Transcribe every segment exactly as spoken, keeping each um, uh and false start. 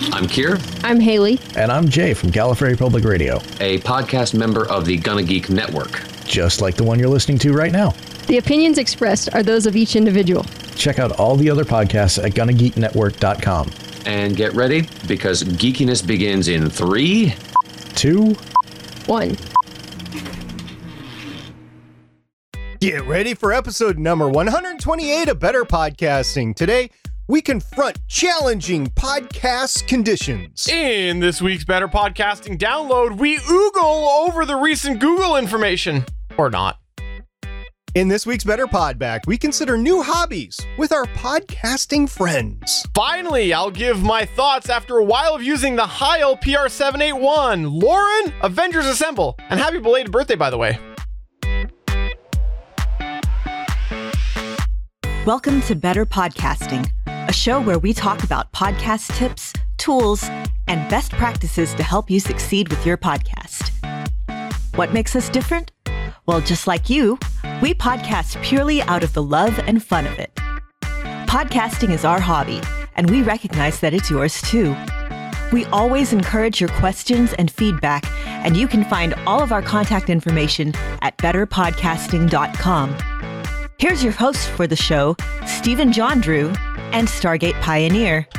I'm Kier. I'm Haley. And I'm Jay from Gallifrey Public Radio, a podcast member of the Gonna Geek Network. Just like the one you're listening to right now. The opinions expressed are those of each individual. Check out all the other podcasts at gonna geek network dot com. And get ready, because geekiness begins in three, two, one. Get ready for episode number one hundred twenty-eight of Better Podcasting. Today, we confront challenging podcast conditions. In this week's Better Podcasting download, we oogle over the recent Google information. Or not. In this week's Better Podback, we consider new hobbies with our podcasting friends. Finally, I'll give my thoughts after a while of using the Heil P R seven eighty-one. Lauren, Avengers Assemble. And happy belated birthday, by the way. Welcome to Better Podcasting, a show where we talk about podcast tips, tools, and best practices to help you succeed with your podcast. What makes us different? Well, just like you, we podcast purely out of the love and fun of it. Podcasting is our hobby, and we recognize that it's yours too. We always encourage your questions and feedback, and you can find all of our contact information at better podcasting dot com. Here's your host for the show, Stephen John Drew and Stargate Pioneer.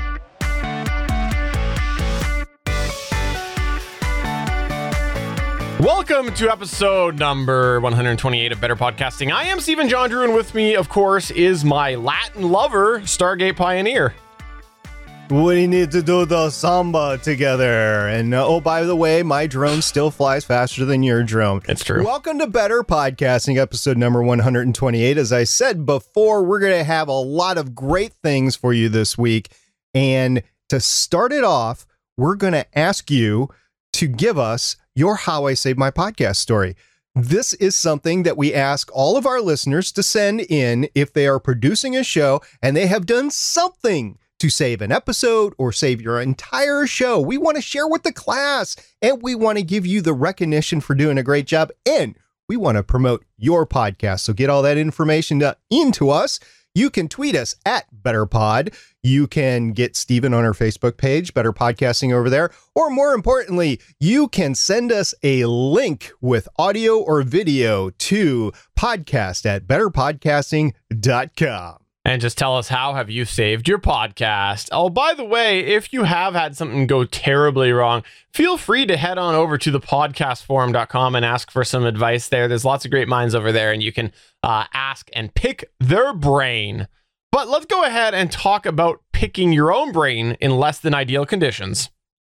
Welcome to episode number one hundred twenty-eight of Better Podcasting. I am Stephen John Drew, and with me, of course, is my Latin lover, Stargate Pioneer. We need to do the samba together. And uh, oh, by the way, my drone still flies faster than your drone. It's true. Welcome to Better Podcasting, episode number one hundred twenty-eight. As I said before, we're going to have a lot of great things for you this week. And to start it off, we're going to ask you to give us your How I Saved My Podcast story. This is something that we ask all of our listeners to send in if they are producing a show and they have done something to save an episode or save your entire show. We want to share with the class, and we want to give you the recognition for doing a great job, and we want to promote your podcast. So get all that information uh, into us. You can tweet us at BetterPod. You can get Stephen on our Facebook page, Better Podcasting over there. Or more importantly, you can send us a link with audio or video to podcast at better podcasting dot com. And just tell us, how have you saved your podcast? Oh, by the way, if you have had something go terribly wrong, feel free to head on over to the podcast forum dot com and ask for some advice there. There's lots of great minds over there, and you can uh, ask and pick their brain. But let's go ahead and talk about picking your own brain in less than ideal conditions.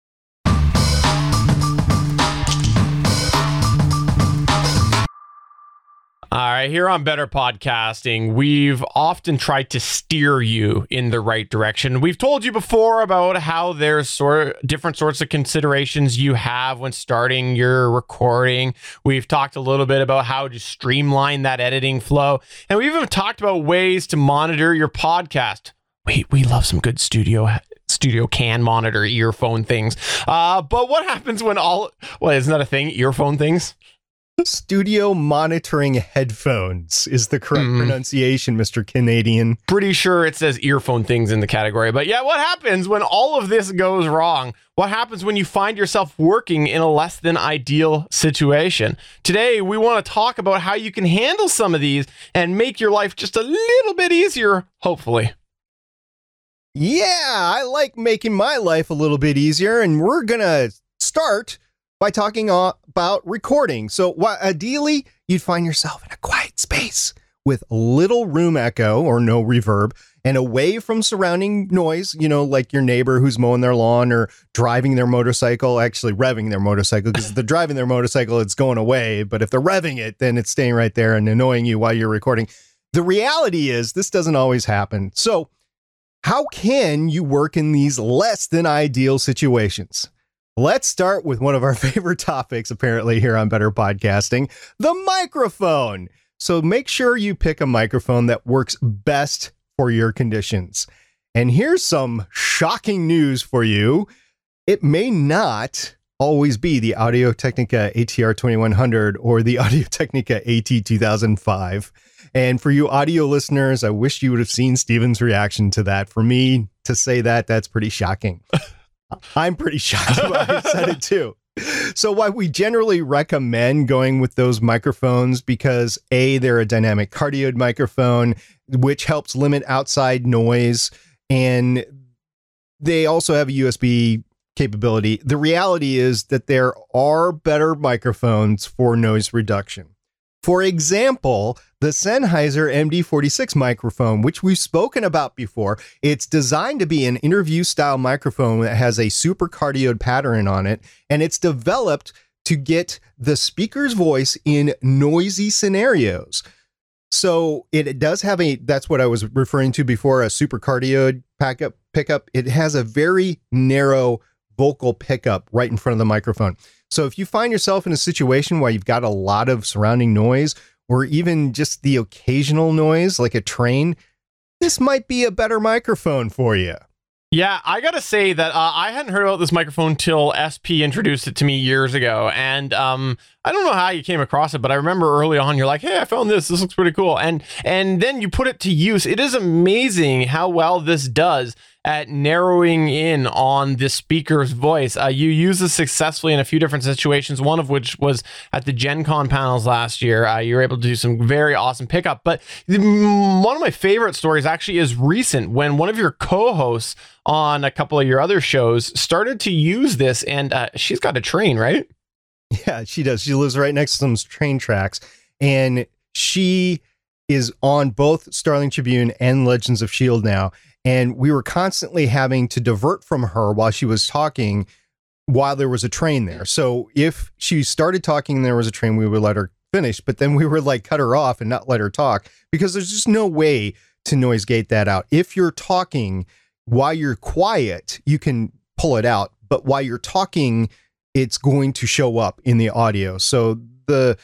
All right, here on Better Podcasting, we've often tried to steer you in the right direction. We've told you before about how there's sort of different sorts of considerations you have when starting your recording. We've talked a little bit about how to streamline that editing flow. And we've even talked about ways to monitor your podcast. We, we love some good studio Studio Can monitor earphone things. Uh, but what happens when all... Well, isn't that a thing? Earphone things? Studio monitoring headphones is the correct mm. pronunciation, Mister Canadian. Pretty sure it says earphone things in the category. But yeah, what happens when all of this goes wrong? What happens when you find yourself working in a less than ideal situation? Today, we want to talk about how you can handle some of these and make your life just a little bit easier, hopefully. Yeah, I like making my life a little bit easier, and we're going to start by talking about recording. So what, ideally, you'd find yourself in a quiet space with little room echo or no reverb and away from surrounding noise, you know, like your neighbor who's mowing their lawn or driving their motorcycle, actually revving their motorcycle, because if they're driving their motorcycle, it's going away. But if they're revving it, then it's staying right there and annoying you while you're recording. The reality is this doesn't always happen. So how can you work in these less than ideal situations? Let's start with one of our favorite topics, apparently, here on Better Podcasting, the microphone. So make sure you pick a microphone that works best for your conditions. And here's some shocking news for you. It may not always be the Audio-Technica A T R twenty-one hundred or the Audio-Technica A T two thousand five. And for you audio listeners, I wish you would have seen Steven's reaction to that. For me to say that, that's pretty shocking. I'm pretty shocked about I said it too. So why we generally recommend going with those microphones because A, they're a dynamic cardioid microphone, which helps limit outside noise, and they also have a U S B capability. The reality is that there are better microphones for noise reduction. For example, the Sennheiser M D forty-six microphone, which we've spoken about before, it's designed to be an interview style microphone that has a super cardioid pattern on it, and it's developed to get the speaker's voice in noisy scenarios. So it does have a, that's what I was referring to before, a super cardioid pickup. pickup. It has a very narrow vocal pickup right in front of the microphone. So if you find yourself in a situation where you've got a lot of surrounding noise or even just the occasional noise like a train, this might be a better microphone for you. Yeah, I gotta say that uh, I hadn't heard about this microphone till S P introduced it to me years ago, and um, I don't know how you came across it, but I remember early on you're like, "Hey, I found this. This looks pretty cool," and and then you put it to use. It is amazing how well this does at narrowing in on the speaker's voice. Uh, you use this successfully in a few different situations, one of which was at the Gen Con panels last year. Uh, you were able to do some very awesome pickup. But the, one of my favorite stories actually is recent, when one of your co-hosts on a couple of your other shows started to use this, and uh, she's got a train, right? Yeah, she does. She lives right next to some train tracks, and she is on both Starling Tribune and Legends of S H I E L D now. And we were constantly having to divert from her while she was talking while there was a train there. So if she started talking and there was a train, we would let her finish, but then we would like cut her off and not let her talk because there's just no way to noise gate that out. If you're talking while you're quiet, you can pull it out, but while you're talking, it's going to show up in the audio. So the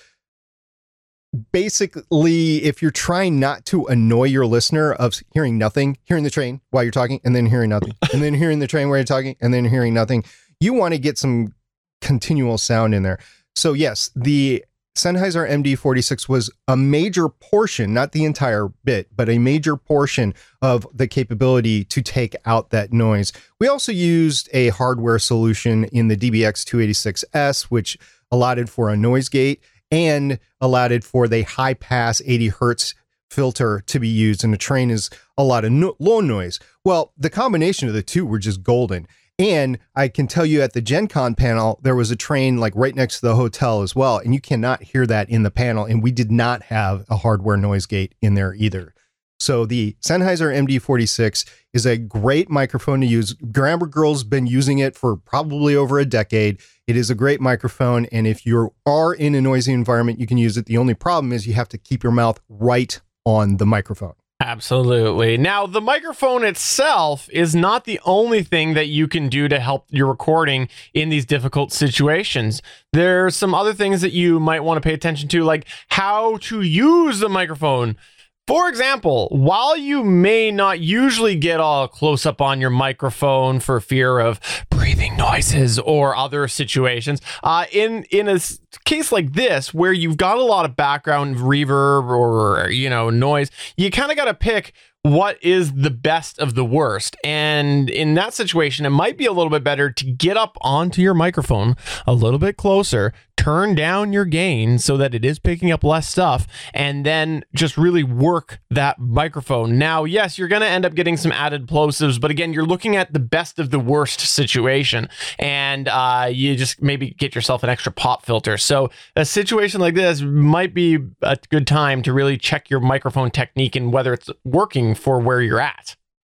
basically, if you're trying not to annoy your listener of hearing nothing, hearing the train while you're talking, and then hearing nothing, and then hearing the train while you're talking, and then hearing nothing, you want to get some continual sound in there. So yes, the Sennheiser M D forty-six was a major portion, not the entire bit, but a major portion of the capability to take out that noise. We also used a hardware solution in the D B X two eighty-six S, which allotted for a noise gate and allotted for the high pass eighty hertz filter to be used. And the train is a lot of no- low noise. Well, the combination of the two were just golden. And I can tell you at the Gen Con panel, there was a train like right next to the hotel as well. And you cannot hear that in the panel. And we did not have a hardware noise gate in there either. So the Sennheiser M D forty-six is a great microphone to use. Grammar Girl's been using it for probably over a decade. It is a great microphone, and if you are in a noisy environment, you can use it. The only problem is you have to keep your mouth right on the microphone. Absolutely. Now, the microphone itself is not the only thing that you can do to help your recording in these difficult situations. There's some other things that you might want to pay attention to, like how to use the microphone. For example, while you may not usually get all close up on your microphone for fear of breathing noises or other situations, uh, in in a case like this where you've got a lot of background reverb or, you know, noise, you kind of got to pick what is the best of the worst. And in that situation, it might be a little bit better to get up onto your microphone a little bit closer, turn down your gain so that it is picking up less stuff, and then just really work that microphone. Now, yes, you're going to end up getting some added plosives, but again, you're looking at the best of the worst situation, and uh, you just maybe get yourself an extra pop filter. So a situation like this might be a good time to really check your microphone technique and whether it's working for where you're at.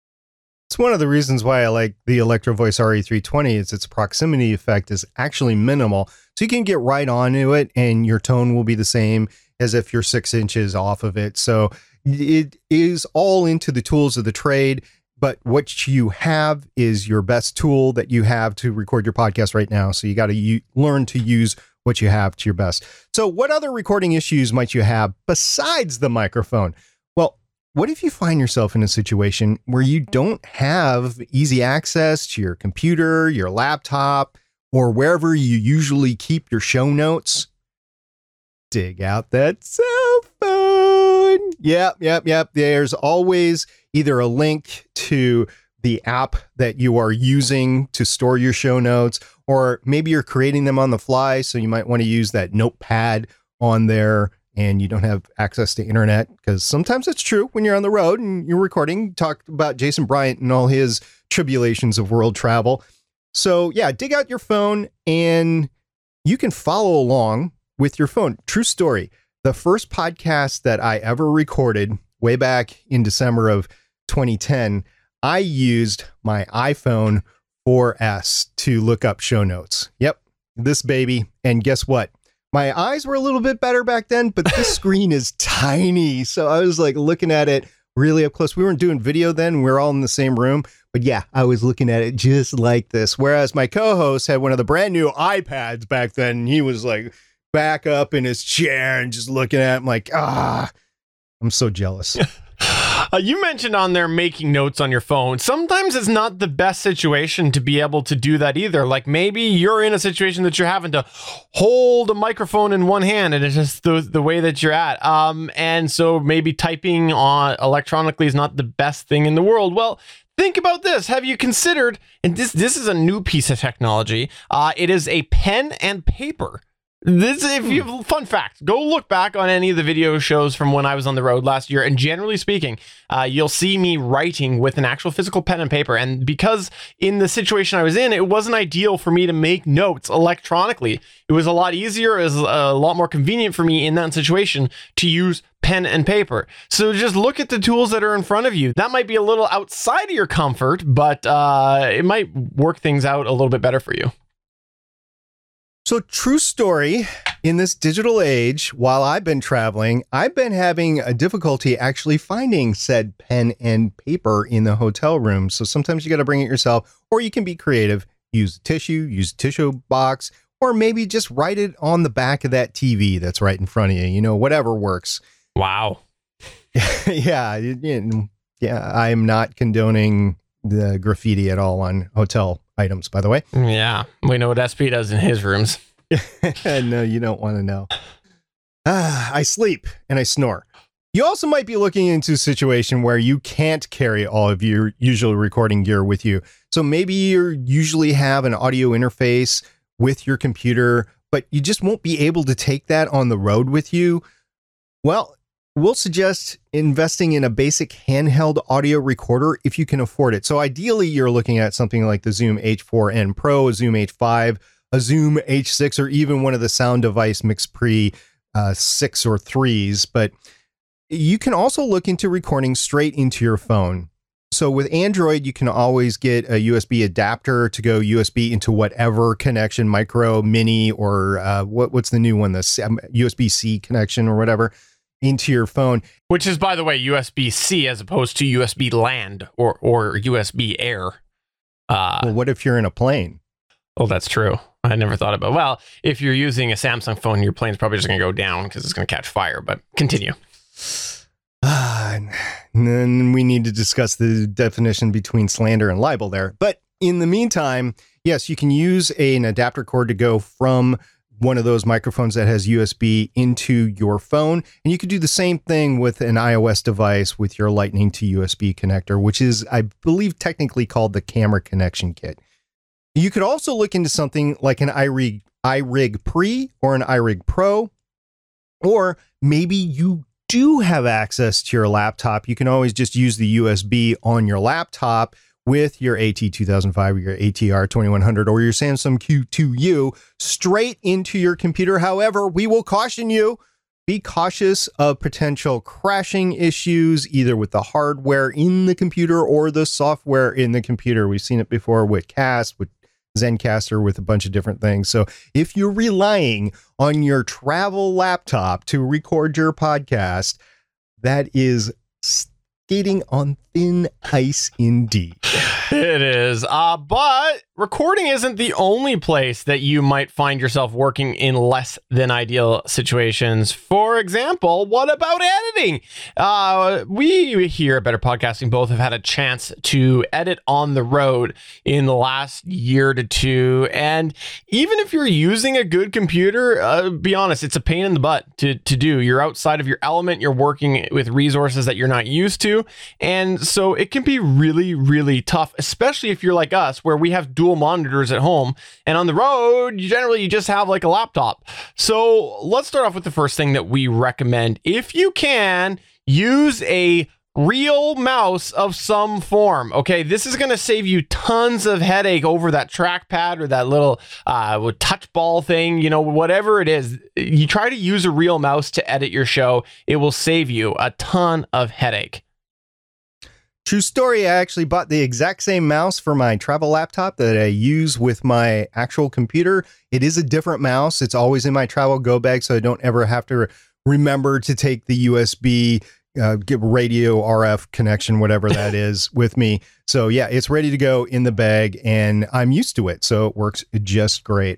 It's one of the reasons why I like the Electro Voice R E three twenty is its proximity effect is actually minimal. So you can get right onto it and your tone will be the same as if you're six inches off of it. So it is all into the tools of the trade, but what you have is your best tool that you have to record your podcast right now. So you got to u- learn to use what you have to your best. So what other recording issues might you have besides the microphone? Well, what if you find yourself in a situation where you don't have easy access to your computer, your laptop, or wherever you usually keep your show notes? Dig out that cell phone. Yep, yep, yep. There's always either a link to the app that you are using to store your show notes, or maybe you're creating them on the fly. So you might want to use that notepad on there and you don't have access to internet, because sometimes it's true when you're on the road and you're recording. Talked about Jason Bryant and all his tribulations of world travel. So yeah, dig out your phone and you can follow along with your phone. True story. The first podcast that I ever recorded way back in December of twenty ten, I used my iPhone four S to look up show notes. Yep, this baby. And guess what? My eyes were a little bit better back then, but this screen is tiny. So I was like looking at it really up close. We weren't doing video then. We were all in the same room. But yeah, I was looking at it just like this. Whereas my co-host had one of the brand new iPads back then. And he was like back up in his chair and just looking at it. I'm like, ah, I'm so jealous. Uh, you mentioned on there making notes on your phone. Sometimes it's not the best situation to be able to do that either. Like maybe you're in a situation that you're having to hold a microphone in one hand and it's just the, the way that you're at. Um, and so maybe typing on electronically is not the best thing in the world. Well, think about this. Have you considered, and this, this is a new piece of technology. Uh, it is a pen and paper. This, if you fun fact, go look back on any of the video shows from when I was on the road last year, and generally speaking, uh, you'll see me writing with an actual physical pen and paper. And because in the situation I was in, it wasn't ideal for me to make notes electronically. It was a lot easier, it was a lot more convenient for me in that situation to use pen and paper. So just look at the tools that are in front of you. That might be a little outside of your comfort, but uh, it might work things out a little bit better for you. So true story, in this digital age, while I've been traveling, I've been having a difficulty actually finding said pen and paper in the hotel room. So sometimes you got to bring it yourself, or you can be creative, use a tissue, use a tissue box, or maybe just write it on the back of that T V that's right in front of you, you know, whatever works. Wow. yeah. Yeah. I'm not condoning the graffiti at all on hotel items, by the way. Yeah, we know what S P does in his rooms. No, you don't want to know. Ah, I sleep and I snore. You also might be looking into a situation where you can't carry all of your usual recording gear with you. So maybe you usually have an audio interface with your computer, but you just won't be able to take that on the road with you. Well, we'll suggest investing in a basic handheld audio recorder if you can afford it. So ideally, you're looking at something like the Zoom H four N Pro, a Zoom H five, a Zoom H six, or even one of the Sound Device MixPre uh, six or threes. But you can also look into recording straight into your phone. So with Android, you can always get a U S B adapter to go U S B into whatever connection, micro, mini, or uh, what, what's the new one, the U S B C connection or whatever, into your phone. Which is, by the way, U S B C as opposed to U S B land or, or U S B air. Uh, well, what if you're in a plane? Oh, that's true. I never thought about, well, if you're using a Samsung phone, your plane's probably just going to go down because it's going to catch fire, but continue. Uh, and then we need to discuss the definition between slander and libel there. But in the meantime, yes, you can use a, an adapter cord to go from one of those microphones that has U S B into your phone. And you could do the same thing with an iOS device with your Lightning to U S B connector, which is, I believe, technically called the camera connection kit. You could also look into something like an iRig, iRig Pre or an iRig Pro, or maybe you do have access to your laptop. You can always just use the U S B on your laptop with your A T two thousand five or your A T R twenty-one hundred or your Samsung Q two U straight into your computer. However, we will caution you, be cautious of potential crashing issues, either with the hardware in the computer or the software in the computer. We've seen it before with Cast, with Zencaster, with a bunch of different things. So if you're relying on your travel laptop to record your podcast, that is skating on thin ice indeed. It is. Uh, but recording isn't the only place that you might find yourself working in less than ideal situations. For example, what about editing? Uh, we here at Better Podcasting both have had a chance to edit on the road in the last year to two. And even if you're using a good computer, uh, be honest, it's a pain in the butt to, to do. You're outside of your element. You're working with resources that you're not used to. And so it can be really, really tough, especially if you're like us, where we have dual monitors at home, and on the road, you generally you just have like a laptop. So let's start off with the first thing that we recommend. If you can, use a real mouse of some form. Okay, this is going to save you tons of headache over that trackpad or that little uh, touch ball thing, you know, whatever it is. You try to use a real mouse to edit your show. It will save you a ton of headache. True story, I actually bought the exact same mouse for my travel laptop that I use with my actual computer. It is a different mouse. It's always in my travel go bag, so I don't ever have to remember to take the U S B, uh, get radio R F connection, whatever that is, with me. So yeah, it's ready to go in the bag, and I'm used to it, so it works just great.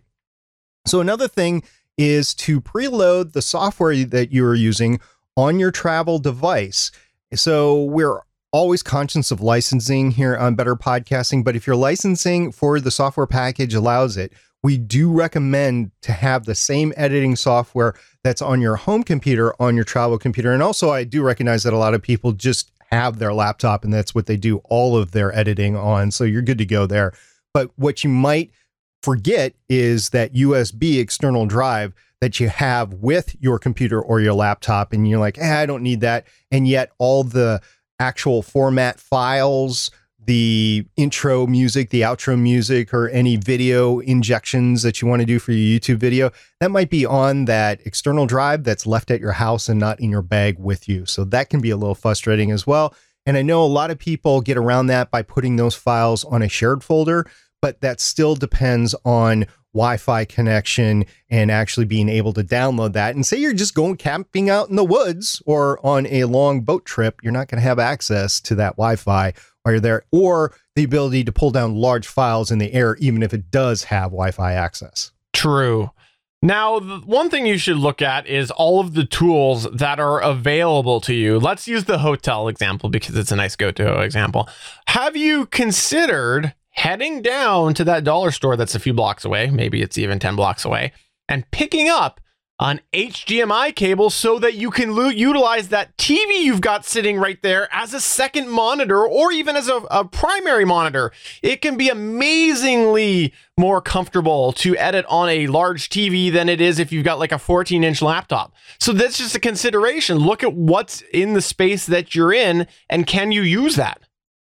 So another thing is to preload the software that you're using on your travel device. So we're always conscious of licensing here on Better Podcasting, but if your licensing for the software package allows it, we do recommend to have the same editing software that's on your home computer on your travel computer. And also, I do recognize that a lot of people just have their laptop and that's what they do all of their editing on. So you're good to go there. But what you might forget is that U S B external drive that you have with your computer or your laptop. And you're like, eh, I don't need that. And yet all the actual format files, the intro music, the outro music, or any video injections that you want to do for your YouTube video, that might be on that external drive that's left at your house and not in your bag with you. So that can be a little frustrating as well. And I know a lot of people get around that by putting those files on a shared folder, but that still depends on Wi-Fi connection and actually being able to download that. And say you're just going camping out in the woods or on a long boat trip, you're not going to have access to that Wi-Fi while you're there, or the ability to pull down large files in the air, even if it does have Wi-Fi access. True. Now, the one thing you should look at is all of the tools that are available to you. Let's use the hotel example because it's a nice go-to example. Have you considered heading down to that dollar store that's a few blocks away, maybe it's even ten blocks away, and picking up an H D M I cable so that you can lo- utilize that T V you've got sitting right there as a second monitor or even as a, a primary monitor? It can be amazingly more comfortable to edit on a large T V than it is if you've got like a fourteen inch laptop. So that's just a consideration. Look at what's in the space that you're in and can you use that?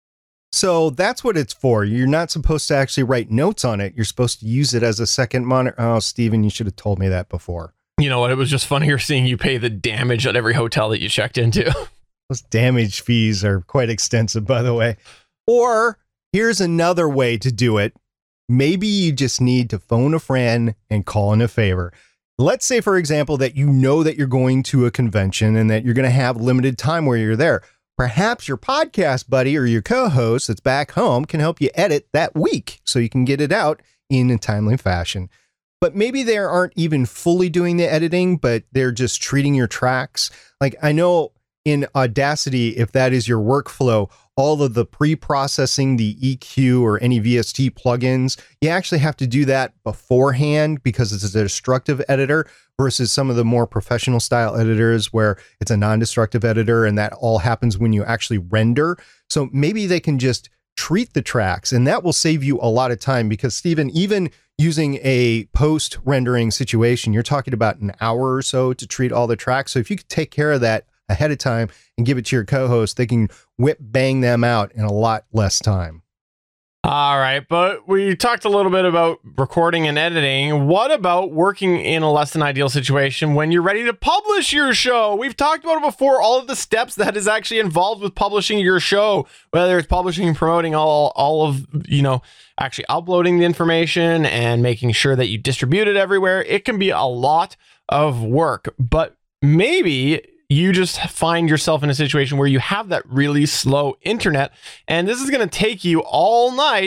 So that's what it's for. You're not supposed to actually write notes on it. You're supposed to use it as a second monitor. Oh, Steven, you should have told me that before. You know what? It was just funnier seeing you pay the damage at every hotel that you checked into. Those damage fees are quite extensive, by the way. Or here's another way to do it. Maybe you just need to phone a friend and call in a favor. Let's say, for example, that you know that you're going to a convention and that you're going to have limited time where you're there. Perhaps your podcast buddy or your co-host that's back home can help you edit that week so you can get it out in a timely fashion. But maybe they aren't even fully doing the editing, but they're just treating your tracks. Like I know in Audacity, if that is your workflow, all of the pre-processing, the E Q or any V S T plugins, you actually have to do that beforehand because it's a destructive editor versus some of the more professional style editors where it's a non-destructive editor and that all happens when you actually render. So maybe they can just treat the tracks and that will save you a lot of time because Steven, even using a post rendering situation, you're talking about an hour or so to treat all the tracks. So if you could take care of that ahead of time and give it to your co-host, they can whip bang them out in a lot less time. All right, but we talked a little bit about recording and editing. What about working in a less than ideal situation when you're ready to publish your show? We've talked about it before, all of the steps that is actually involved with publishing your show, whether it's publishing and promoting all, all of, you know, actually uploading the information and making sure that you distribute it everywhere. It can be a lot of work, but maybe you just find yourself in a situation where you have that really slow internet, and this is going to take you all night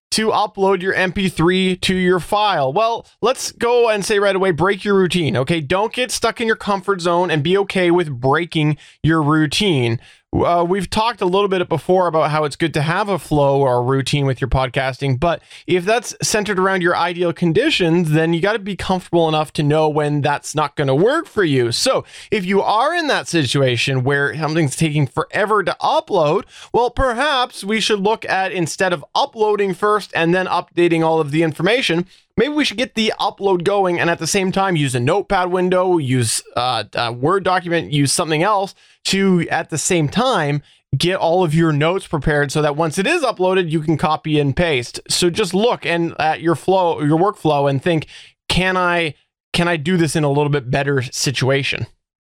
to upload your M P three to your file? Well, let's go and say right away, break your routine, okay? Don't get stuck in your comfort zone and be okay with breaking your routine. Uh, we've talked a little bit before about how it's good to have a flow or a routine with your podcasting, but if that's centered around your ideal conditions, then you got to be comfortable enough to know when that's not going to work for you. So if you are in that situation where something's taking forever to upload, well, perhaps we should look at, instead of uploading first and then updating all of the information, maybe we should get the upload going and at the same time use a notepad window, use uh, a Word document, use something else to, at the same time, get all of your notes prepared so that once it is uploaded, you can copy and paste. So just look and at your flow, your workflow, and think, can I, can I do this in a little bit better situation?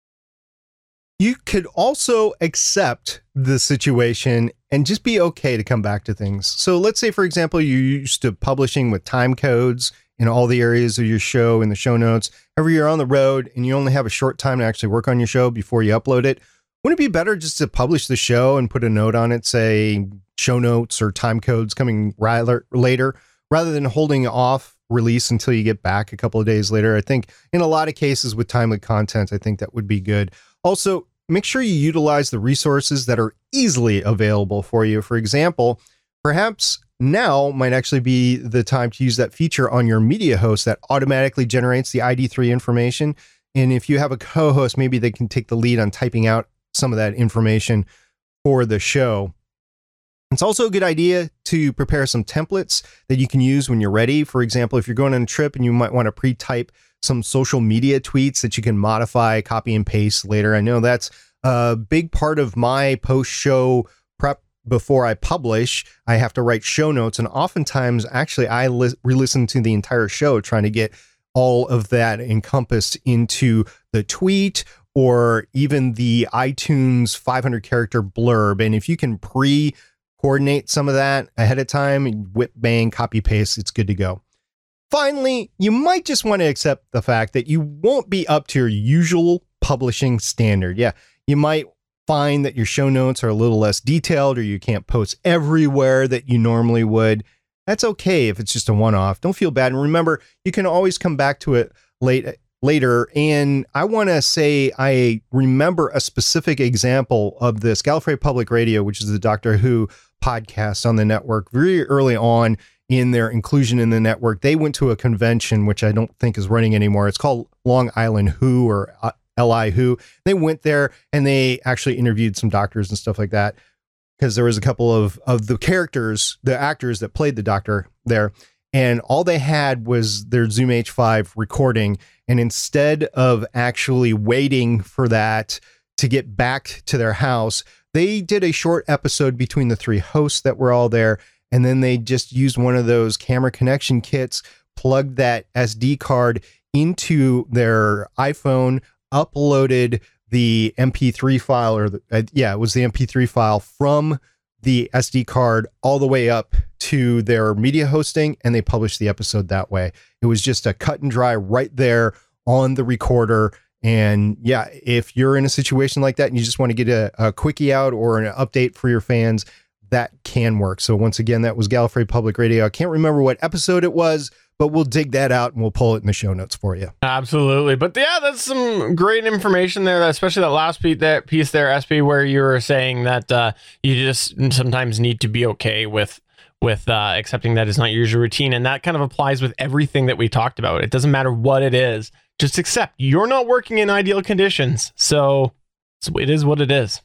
You could also accept the situation and just be okay to come back to things. So let's say, for example, you're used to publishing with time codes in all the areas of your show, in the show notes. Every year on the road and you only have a short time to actually work on your show before you upload it. Wouldn't it be better just to publish the show and put a note on it, say show notes or time codes coming rather later, rather than holding off release until you get back a couple of days later? I think in a lot of cases with timely content, I think that would be good. Also, make sure you utilize the resources that are easily available for you. For example, perhaps now might actually be the time to use that feature on your media host that automatically generates the I D three information. And if you have a co-host, maybe they can take the lead on typing out some of that information for the show. It's also a good idea to prepare some templates that you can use when you're ready. For example, if you're going on a trip and you might want to pre-type some social media tweets that you can modify, copy and paste later. I know that's a big part of my post-show prep. Before I publish, I have to write show notes. And oftentimes, actually, I li- re-listen to the entire show trying to get all of that encompassed into the tweet or even the iTunes five hundred character blurb. And if you can pre-coordinate some of that ahead of time, whip, bang, copy, paste, it's good to go. Finally, you might just want to accept the fact that you won't be up to your usual publishing standard. Yeah, you might find that your show notes are a little less detailed or you can't post everywhere that you normally would. That's okay if it's just a one-off. Don't feel bad. And remember, you can always come back to it late, later. And I want to say I remember a specific example of this. Gallifrey Public Radio, which is the Doctor Who podcast on the network, very early on in their inclusion in the network, they went to a convention, which I don't think is running anymore. It's called Long Island Who, or uh, L I Who. They went there and they actually interviewed some doctors and stuff like that, because there was a couple of, of the characters, the actors that played the Doctor there. And all they had was their Zoom H five recording. And instead of actually waiting for that to get back to their house, they did a short episode between the three hosts that were all there. And then they just used one of those camera connection kits, plugged that S D card into their iPhone, uploaded the M P three file, or the, uh, yeah, it was the M P three file from the S D card all the way up to their media hosting, and they published the episode that way. It was just a cut and dry right there on the recorder. And yeah, if you're in a situation like that and you just want to get a, a quickie out or an update for your fans, that can work. So once again, that was Gallifrey Public Radio. I can't remember what episode it was, but we'll dig that out and we'll pull it in the show notes for you. Absolutely. But yeah, that's some great information there, especially that last piece, that piece there, S P, where you were saying that uh, you just sometimes need to be okay with with uh, accepting that it's not your usual routine. And that kind of applies with everything that we talked about. It doesn't matter what it is. Just accept you're not working in ideal conditions. So it is what it is.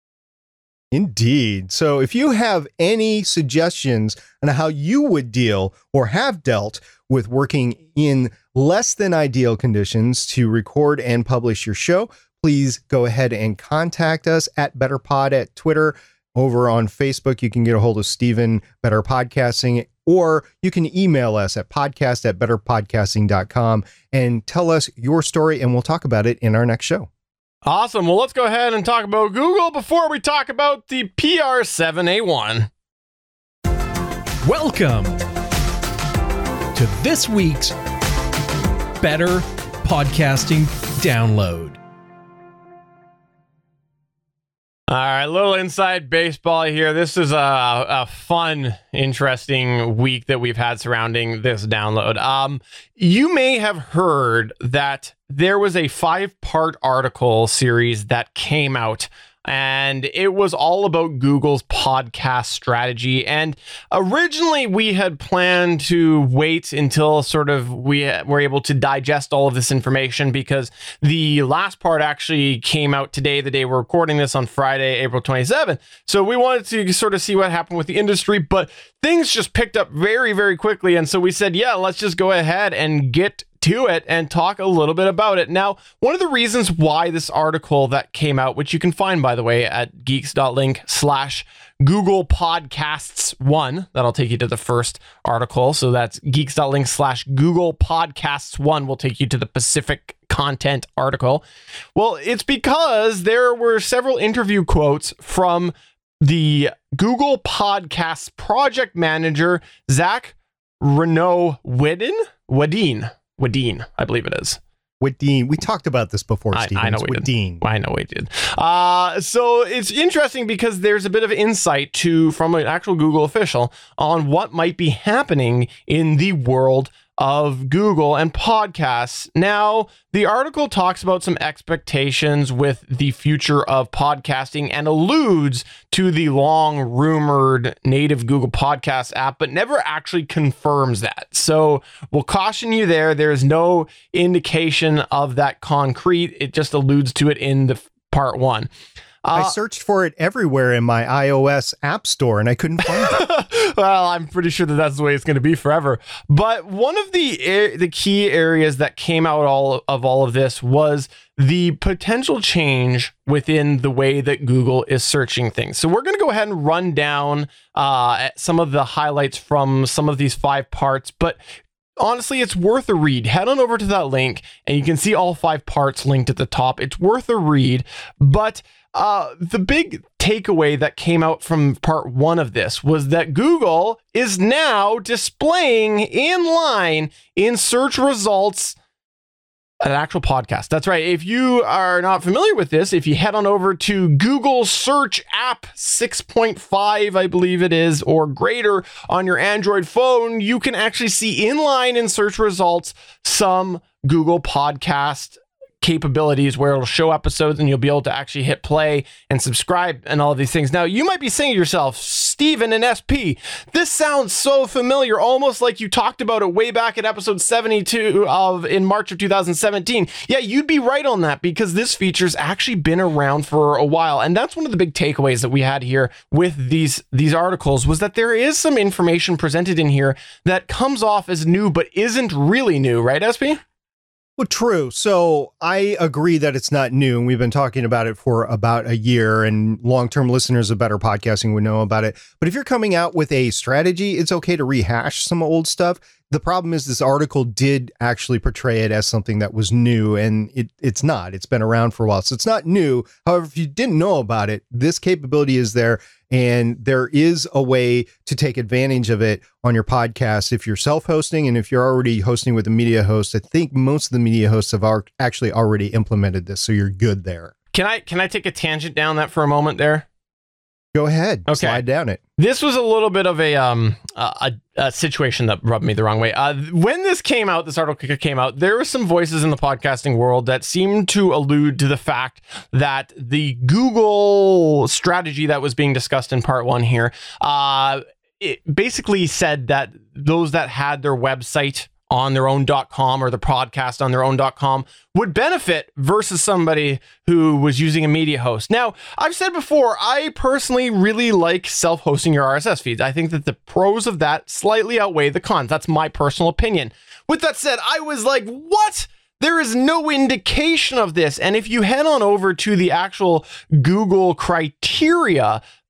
Indeed. So if you have any suggestions on how you would deal or have dealt with working in less than ideal conditions to record and publish your show, please go ahead and contact us at BetterPod at Twitter. Over on Facebook, you can get a hold of Stephen, Better Podcasting, or you can email us at podcast at better podcasting dot com and tell us your story, and we'll talk about it in our next show. Awesome. Well, let's go ahead and talk about Google before we talk about the P R seven A one. Welcome to this week's Better Podcasting Download. All right, a little inside baseball here. This is a, a fun, interesting week that we've had surrounding this download. Um, you may have heard that there was a five-part article series that came out, and it was all about Google's podcast strategy. And originally we had planned to wait until sort of we were able to digest all of this information, because the last part actually came out today, the day we're recording this on Friday, April twenty-seventh. So we wanted to sort of see what happened with the industry, but things just picked up very, very quickly. And so we said, yeah, let's just go ahead and get to it and talk a little bit about it. Now, one of the reasons why this article that came out, which you can find, by the way, at geeks.link slash Google Podcasts one, that'll take you to the first article. So that's geeks.link slash Google Podcasts one will take you to the Pacific content article. Well, it's because there were several interview quotes from the Google Podcasts project manager, Zach Renaud-Wedin, Wadine. Wadine, I believe it is. Wadine. We talked about this before, I, Steve. I know we Wadine. did. I know we did. Uh, so it's interesting because there's a bit of insight to from an actual Google official on what might be happening in the world of Google and podcasts. Now, the article talks about some expectations with the future of podcasting and alludes to the long rumored native Google Podcast app, but never actually confirms that. So we'll caution you there. There's no indication of that concrete. It just alludes to it in the part one. Uh, I searched for it everywhere in my iOS app store and I couldn't find it. Well, I'm pretty sure that that's the way it's going to be forever. But one of the the key areas that came out all of all of this was the potential change within the way that Google is searching things. So we're going to go ahead and run down uh, some of the highlights from some of these five parts, but honestly, it's worth a read. Head on over to that link and you can see all five parts linked at the top. It's worth a read, but Uh, the big takeaway that came out from part one of this was that Google is now displaying in line in search results an actual podcast. That's right. If you are not familiar with this, if you head on over to Google Search App six point five, I believe it is, or greater on your Android phone, you can actually see in line in search results some Google Podcast capabilities where it'll show episodes and you'll be able to actually hit play and subscribe and all of these things. Now, you might be saying to yourself, Steven and S P, this sounds so familiar, almost like you talked about it way back in episode seventy-two of in March of two thousand seventeen. Yeah, you'd be right on that, because this feature's actually been around for a while. And that's one of the big takeaways that we had here with these, these articles, was that there is some information presented in here that comes off as new, but isn't really new, right, S P? Well, true. So I agree that it's not new, and we've been talking about it for about a year, and long-term listeners of Better Podcasting would know about it. But if you're coming out with a strategy, it's okay to rehash some old stuff. The problem is this article did actually portray it as something that was new, and it, it's not. It's been around for a while, so it's not new. However, if you didn't know about it, this capability is there, and there is a way to take advantage of it on your podcast if you're self-hosting, and if you're already hosting with a media host. I think most of the media hosts have ar- actually already implemented this, so you're good there. Can I can I take a tangent down that for a moment there? Go ahead. Okay. Slide down it. This was a little bit of a um a, a situation that rubbed me the wrong way. Uh, when this came out, this article came out, there were some voices in the podcasting world that seemed to allude to the fact that the Google strategy that was being discussed in part one here, uh, it basically said that those that had their website on their own .com or the podcast on their own .com would benefit versus somebody who was using a media host. Now, I've said before, I personally really like self-hosting your R S S feeds. I think that the pros of that slightly outweigh the cons. That's my personal opinion. With that said, I was like, what? There is no indication of this. And if you head on over to the actual Google criteria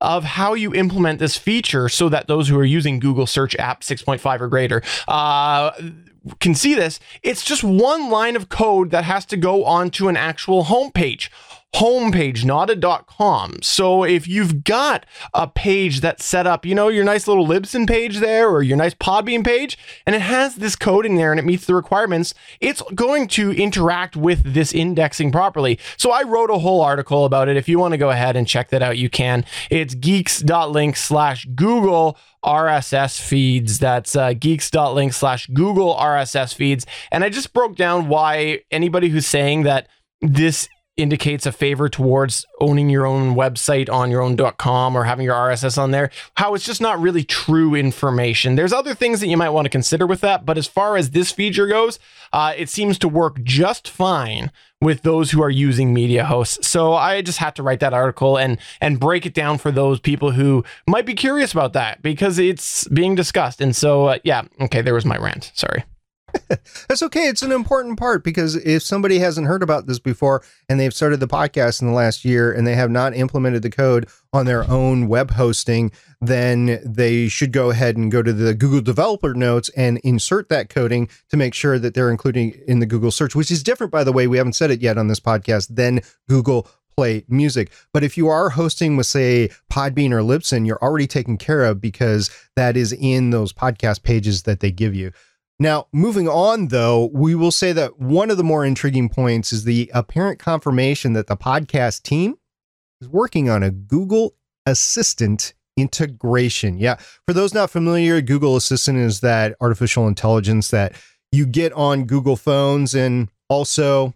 of how you implement this feature so that those who are using Google Search app six point five or greater uh, can see this. It's just one line of code that has to go onto an actual homepage. Homepage, not a .com. So if you've got a page that's set up, you know, your nice little Libsyn page there or your nice Podbean page, and it has this code in there and it meets the requirements, it's going to interact with this indexing properly. So I wrote a whole article about it. If you want to go ahead and check that out, you can. It's geeks.link slash Google R S S feeds. That's uh, geeks.link slash Google R S S feeds. And I just broke down why anybody who's saying that this indicates a favor towards owning your own website on your own .com or having your R S S on there, how it's just not really true information. There's other things that you might want to consider with that, but as far as this feature goes, uh, it seems to work just fine with those who are using media hosts. So I just had to write that article and and break it down for those people who might be curious about that because it's being discussed. And so, uh, yeah, okay, there was my rant. Sorry. That's okay. It's an important part because if somebody hasn't heard about this before and they've started the podcast in the last year and they have not implemented the code on their own web hosting, then they should go ahead and go to the Google Developer Notes and insert that coding to make sure that they're including in the Google search, which is different, by the way. We haven't said it yet on this podcast, than Google Play Music. But if you are hosting with, say, Podbean or Libsyn, you're already taken care of because that is in those podcast pages that they give you. Now, moving on, though, we will say that one of the more intriguing points is the apparent confirmation that the podcast team is working on a Google Assistant integration. Yeah, for those not familiar, Google Assistant is that artificial intelligence that you get on Google phones and also,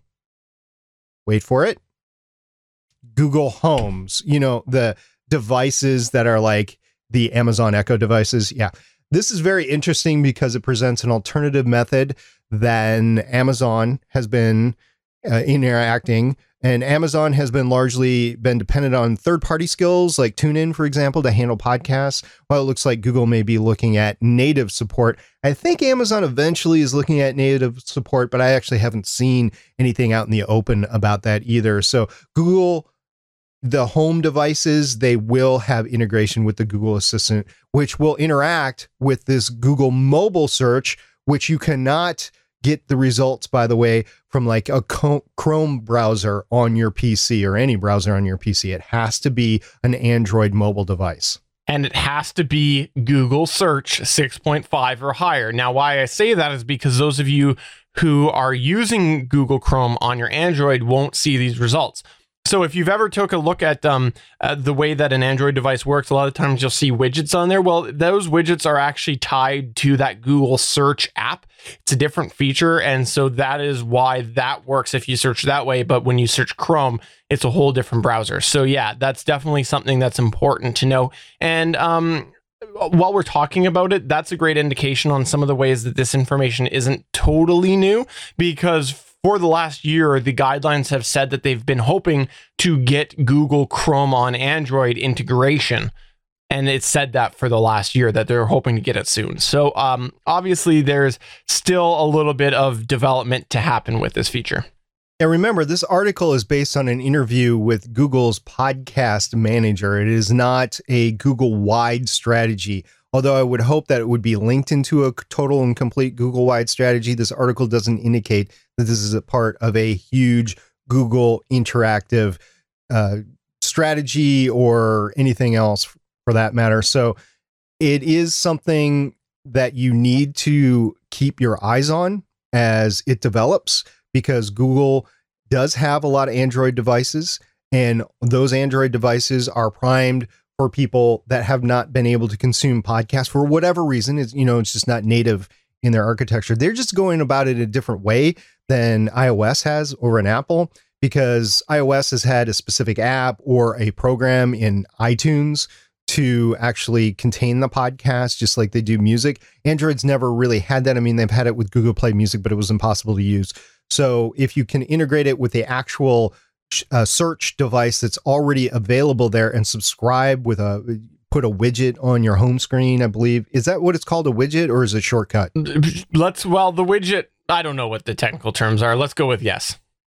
wait for it, Google Homes, you know, the devices that are like the Amazon Echo devices. Yeah. This is very interesting because it presents an alternative method than Amazon has been uh, interacting. And Amazon has been largely been dependent on third-party skills like TuneIn, for example, to handle podcasts, while it looks like Google may be looking at native support. I think Amazon eventually is looking at native support, but I actually haven't seen anything out in the open about that either. So Google, the home devices, they will have integration with the Google Assistant, which will interact with this Google mobile search, which you cannot get the results, by the way, from like a Chrome browser on your P C or any browser on your P C. It has to be an Android mobile device. And it has to be Google Search six point five or higher. Now, why I say that is because those of you who are using Google Chrome on your Android won't see these results. So if you've ever took a look at um, uh, the way that an Android device works, a lot of times you'll see widgets on there. Well, those widgets are actually tied to that Google Search app. It's a different feature. And so that is why that works if you search that way. But when you search Chrome, it's a whole different browser. So yeah, that's definitely something that's important to know. And um, while we're talking about it, that's a great indication on some of the ways that this information isn't totally new, because for the last year, the guidelines have said that they've been hoping to get Google Chrome on Android integration. And it said that for the last year that they're hoping to get it soon. So um, obviously, there's still a little bit of development to happen with this feature. And remember, this article is based on an interview with Google's podcast manager. It is not a Google-wide strategy. Although I would hope that it would be linked into a total and complete Google-wide strategy, this article doesn't indicate that this is a part of a huge Google interactive uh, strategy or anything else for that matter. So it is something that you need to keep your eyes on as it develops, because Google does have a lot of Android devices, and those Android devices are primed for people that have not been able to consume podcasts for whatever reason. It's, you know, it's just not native in their architecture. They're just going about it a different way than iOS has over in Apple, because iOS has had a specific app or a program in iTunes to actually contain the podcast, just like they do music. Android's never really had that. I mean, they've had it with Google Play Music, but it was impossible to use. So if you can integrate it with the actual a search device that's already available there and subscribe with a, put a widget on your home screen, I believe. Is that what it's called, a widget, or is it a shortcut? Let's, well, the widget, I don't know what the technical terms are. Let's go with yes.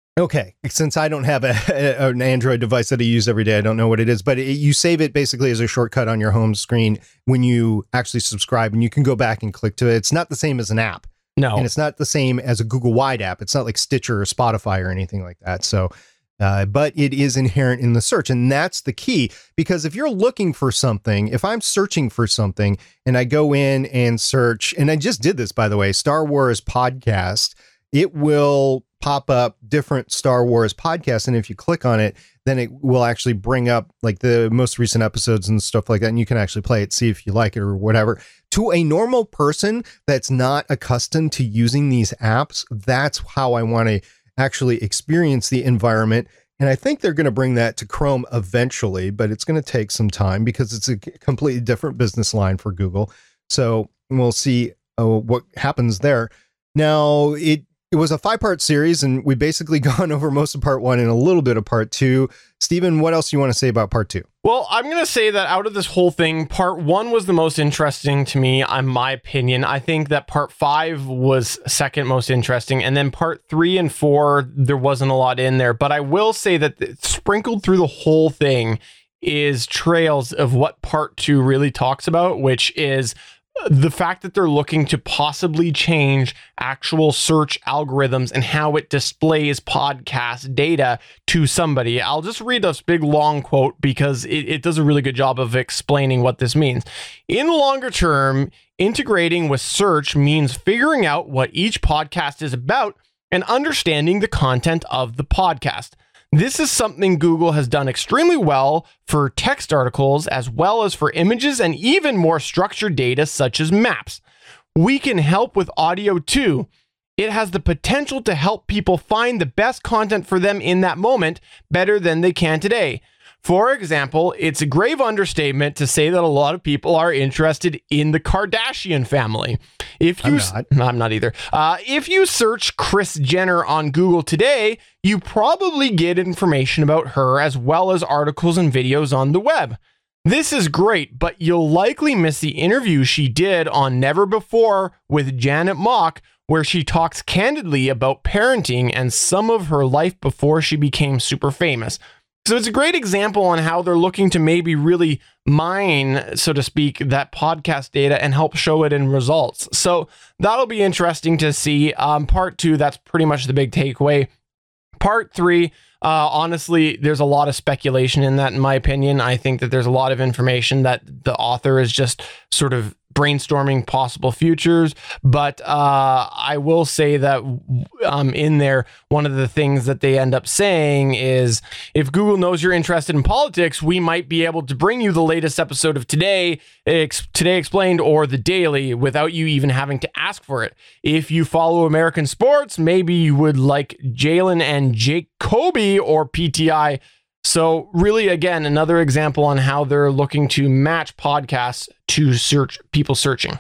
Okay, since I don't have a, a, an Android device that I use every day, I don't know what it is, but it, you save it basically as a shortcut on your home screen when you actually subscribe, and you can go back and click to it. It's not the same as an app. No. And it's not the same as a Google Wide app. It's not like Stitcher or Spotify or anything like that. So, uh, but it is inherent in the search. And that's the key, because if you're looking for something, if I'm searching for something and I go in and search, and I just did this, by the way, Star Wars podcast, it will pop up different Star Wars podcasts. And if you click on it, then it will actually bring up like the most recent episodes and stuff like that. And you can actually play it, see if you like it or whatever. To a normal person that's not accustomed to using these apps, that's how I want to actually experience the environment. And I think they're going to bring that to Chrome eventually, but it's going to take some time because it's a completely different business line for Google. So we'll see uh, what happens there. Now, it It was a five-part series, and we've basically gone over most of part one and a little bit of part two. Stephen, what else do you want to say about part two? Well, I'm going to say that out of this whole thing, part one was the most interesting to me, in my opinion. I think that part five was second most interesting. And then part three and four, there wasn't a lot in there. But I will say that sprinkled through the whole thing is trails of what part two really talks about, which is the fact that they're looking to possibly change actual search algorithms and how it displays podcast data to somebody. I'll just read this big long quote because it, it does a really good job of explaining what this means. In the longer term, integrating with search means figuring out what each podcast is about and understanding the content of the podcast. This is something Google has done extremely well for text articles, as well as for images and even more structured data such as maps. We can help with audio too. It has the potential to help people find the best content for them in that moment better than they can today. For example, it's a grave understatement to say that a lot of people are interested in the Kardashian family. If you, I'm not, I'm not either. Uh, if you search Kris Jenner on Google today, you probably get information about her as well as articles and videos on the web. This is great, but you'll likely miss the interview she did on Never Before with Janet Mock, where she talks candidly about parenting and some of her life before she became super famous. So it's a great example on how they're looking to maybe really mine, so to speak, that podcast data and help show it in results. So that'll be interesting to see. Um, part two, that's pretty much the big takeaway. Part three, uh, honestly, there's a lot of speculation in that, in my opinion. I think that there's a lot of information that the author is just sort of brainstorming possible futures. But uh, I will say that um, in there, one of the things that they end up saying is, if Google knows you're interested in politics, we might be able to bring you the latest episode of Today, Ex- Today Explained, or The Daily without you even having to ask for it. If you follow American sports, maybe you would like Jalen and Jake Kobe or P T I. So really, again, another example on how they're looking to match podcasts to search people searching.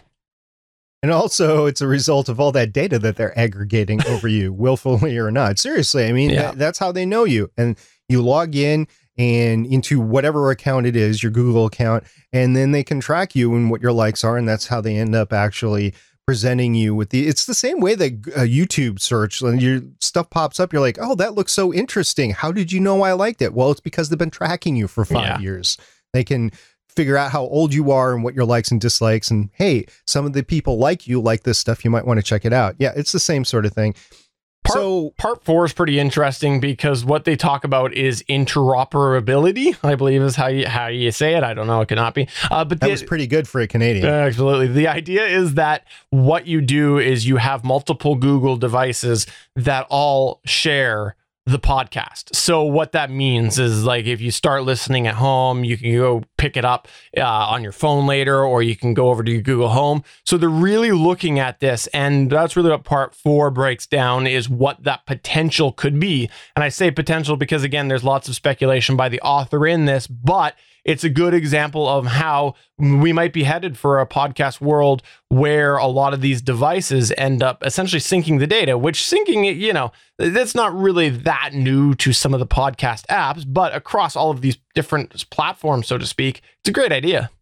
And also, it's a result of all that data that they're aggregating over you, willfully or not. Seriously, I mean, Yeah. th- that's how they know you. And you log in and into whatever account it is, your Google account, and then they can track you and what your likes are. And that's how they end up actually presenting you with the, it's the same way that uh, YouTube search, when your stuff pops up, you're like, oh, that looks so interesting. How did you know I liked it? Well, it's because they've been tracking you for five Yeah. years. They can figure out how old you are and what your likes and dislikes. And hey, some of the people like you like this stuff. You might want to check it out. Yeah, it's the same sort of thing. Part, so part four is pretty interesting because what they talk about is interoperability, I believe is how you how you say it. I don't know. It cannot be. Uh, but that the, was pretty good for a Canadian. Uh, absolutely. The idea is that what you do is you have multiple Google devices that all share the podcast. So what that means is, like, if you start listening at home, you can go pick it up uh, on your phone later, or you can go over to your Google Home. So they're really looking at this, and that's really what part four breaks down, is what that potential could be. And I say potential because, again, there's lots of speculation by the author in this, but it's a good example of how we might be headed for a podcast world where a lot of these devices end up essentially syncing the data, which syncing, you know, that's not really that new to some of the podcast apps, but across all of these different platforms, so to speak, it's a great idea.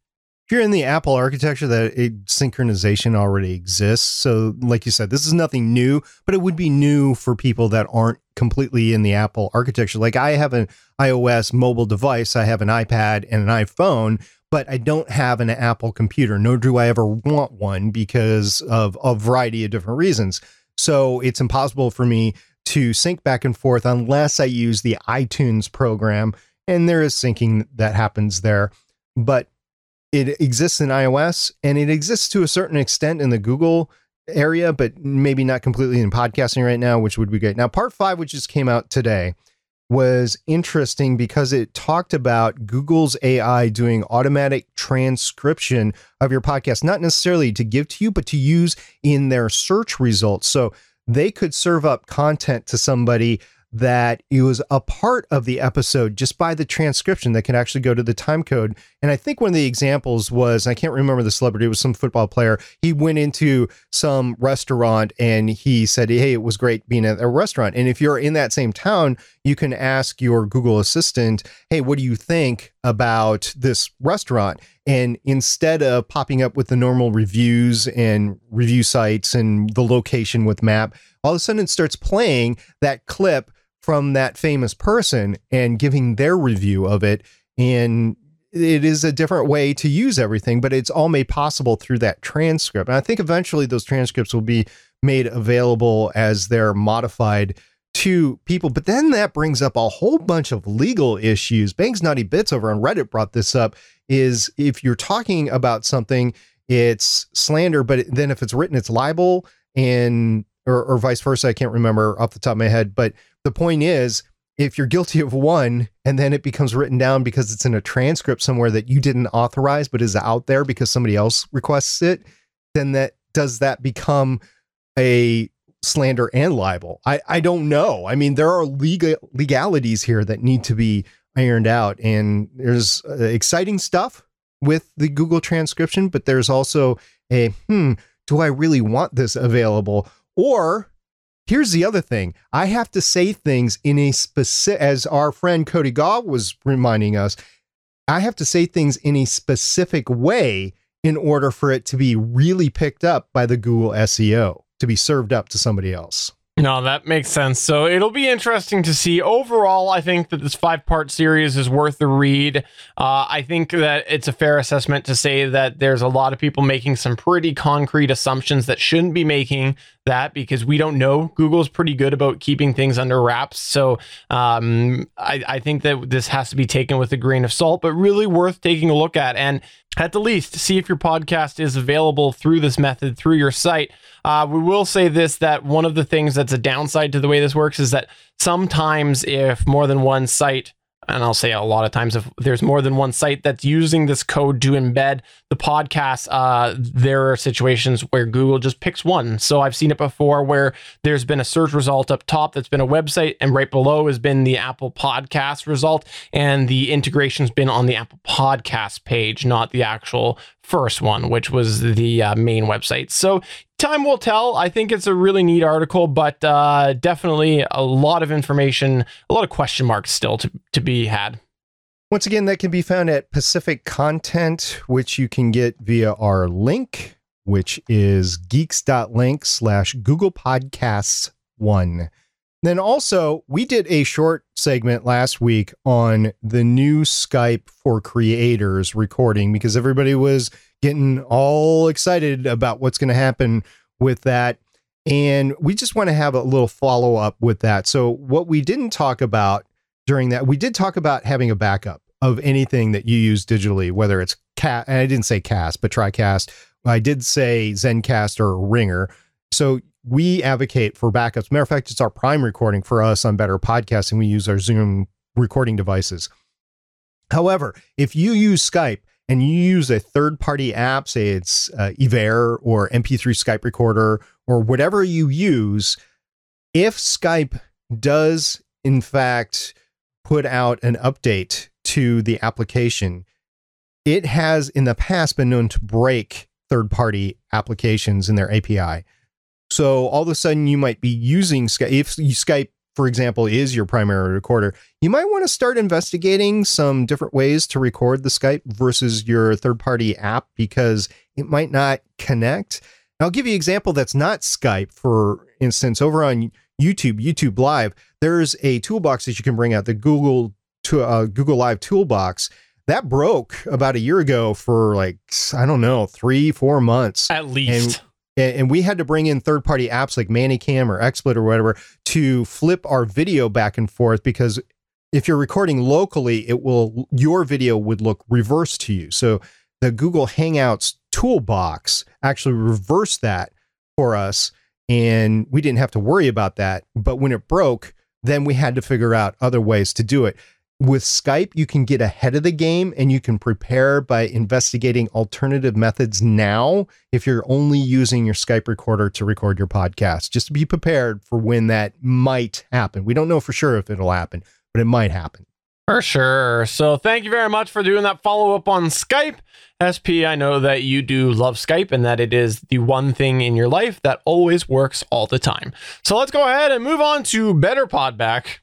if you're in the Apple architecture, that it, synchronization already exists. So like you said, this is nothing new, but it would be new for people that aren't completely in the Apple architecture. Like I have an iOS mobile device, I have an iPad and an iPhone, but I don't have an Apple computer, nor do I ever want one because of a variety of different reasons. So it's impossible for me to sync back and forth unless I use the iTunes program, and there is syncing that happens there. But it exists in iOS, and it exists to a certain extent in the Google area, but maybe not completely in podcasting right now, which would be great. Now, part five, which just came out today, was interesting because it talked about Google's A I doing automatic transcription of your podcast, not necessarily to give to you, but to use in their search results. So they could serve up content to somebody that it was a part of the episode just by the transcription that can actually go to the time code. And I think one of the examples was, I can't remember the celebrity, it was some football player. He went into some restaurant and he said, hey, it was great being at a restaurant. And if you're in that same town, you can ask your Google Assistant, hey, what do you think about this restaurant? And instead of popping up with the normal reviews and review sites and the location with map, all of a sudden it starts playing that clip from that famous person and giving their review of it. And it is a different way to use everything, but it's all made possible through that transcript. And I think eventually those transcripts will be made available as they're modified to people. But then that brings up a whole bunch of legal issues. Bang's Naughty Bits over on Reddit brought this up, is if you're talking about something, it's slander, but then if it's written, it's libel, and or, or vice versa. I can't remember off the top of my head, but the point is, if you're guilty of one and then it becomes written down because it's in a transcript somewhere that you didn't authorize, but is out there because somebody else requests it, then that does that become a slander and libel? I, I don't know. I mean, there are legal legalities here that need to be ironed out, and there's uh, exciting stuff with the Google transcription, but there's also a, hmm, do I really want this available? Or here's the other thing. I have to say things in a specific, as our friend Cody Gaw was reminding us, I have to say things in a specific way in order for it to be really picked up by the Google S E O, to be served up to somebody else. No, that makes sense. So it'll be interesting to see. Overall, I think that this five-part series is worth the read. Uh, I think that it's a fair assessment to say that there's a lot of people making some pretty concrete assumptions that shouldn't be making that, because we don't know. Google's pretty good about keeping things under wraps. So um, I, I think that this has to be taken with a grain of salt, but really worth taking a look at. And at the least, see if your podcast is available through this method, through your site. Uh, we will say this, that one of the things that's a downside to the way this works is that sometimes if more than one site, and I'll say a lot of times, if there's more than one site that's using this code to embed the podcast, uh, there are situations where Google just picks one. So I've seen it before where there's been a search result up top that's been a website, and right below has been the Apple Podcast result, and the integration's been on the Apple Podcast page, not the actual first one, which was the uh, main website. So time will tell. I think it's a really neat article, but uh, definitely a lot of information, a lot of question marks still to, to be had. Once again, that can be found at Pacific Content, which you can get via our link, which is geeks.link slash Google Podcasts one. Then also, we did a short segment last week on the new Skype for Creators recording, because everybody was getting all excited about what's going to happen with that. And we just want to have a little follow up with that. So what we didn't talk about during that, we did talk about having a backup of anything that you use digitally, whether it's Cast, and I didn't say Cast, but TriCast. I did say Zencastr or Ringer. So we advocate for backups. Matter of fact, it's our prime recording for us on Better Podcasting. We use our Zoom recording devices. However, if you use Skype and you use a third-party app, say it's uh, Evair or M P three Skype Recorder or whatever you use, if Skype does, in fact, put out an update to the application, it has in the past been known to break third-party applications in their A P I. So all of a sudden you might be using Skype, if Skype for example, is your primary recorder, you might want to start investigating some different ways to record the Skype versus your third-party app because it might not connect. And I'll give you an example that's not Skype. For instance, over on YouTube, YouTube Live, there's a toolbox that you can bring out, the Google to uh, Google Live toolbox. That broke about a year ago for like, I don't know, three, four months. At least. And, and we had to bring in third-party apps like Manicam or XSplit or whatever to flip our video back and forth, because if you're recording locally, it will, your video would look reversed to you. So the Google Hangouts toolbox actually reversed that for us, and we didn't have to worry about that. But when it broke, then we had to figure out other ways to do it. With Skype, you can get ahead of the game and you can prepare by investigating alternative methods now if you're only using your Skype recorder to record your podcast, just to be prepared for when that might happen. We don't know for sure if it'll happen, but it might happen. For sure. So thank you very much for doing that follow-up on Skype. S P, I know that you do love Skype and that it is the one thing in your life that always works all the time. So let's go ahead and move on to Better Podback.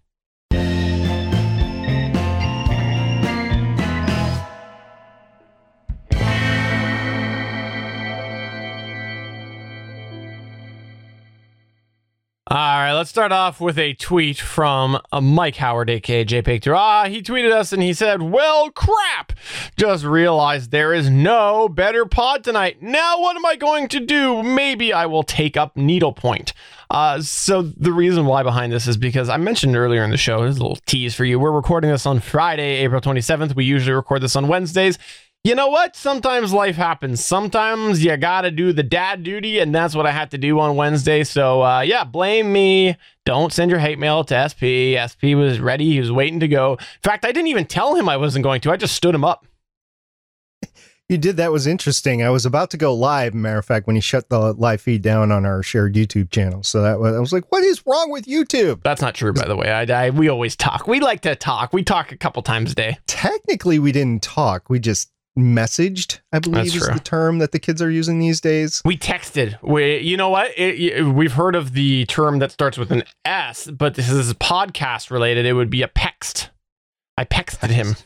All right, let's start off with a tweet from uh, Mike Howard, aka J Picture. Ah, he tweeted us and he said, "Well, crap! Just realized there is no Better Pod tonight. Now what am I going to do? Maybe I will take up needlepoint." Uh, so the reason why behind this is because I mentioned earlier in the show, there's a little tease for you. We're recording this on Friday, April twenty-seventh. We usually record this on Wednesdays. You know what? Sometimes life happens. Sometimes you gotta do the dad duty, and that's what I had to do on Wednesday. So, uh, yeah, blame me. Don't send your hate mail to S P. S P was ready. He was waiting to go. In fact, I didn't even tell him I wasn't going to. I just stood him up. You did. That was interesting. I was about to go live, matter of fact, when he shut the live feed down on our shared YouTube channel. So that was, I was like, what is wrong with YouTube? That's not true, by the way. I, I we always talk. We like to talk. We talk a couple times a day. Technically, we didn't talk. We just messaged, I believe That's is true. the term that the kids are using these days. We texted. We, you know what? It, it, we've heard of the term that starts with an S, but this is podcast related. It would be a pext. I pexted him.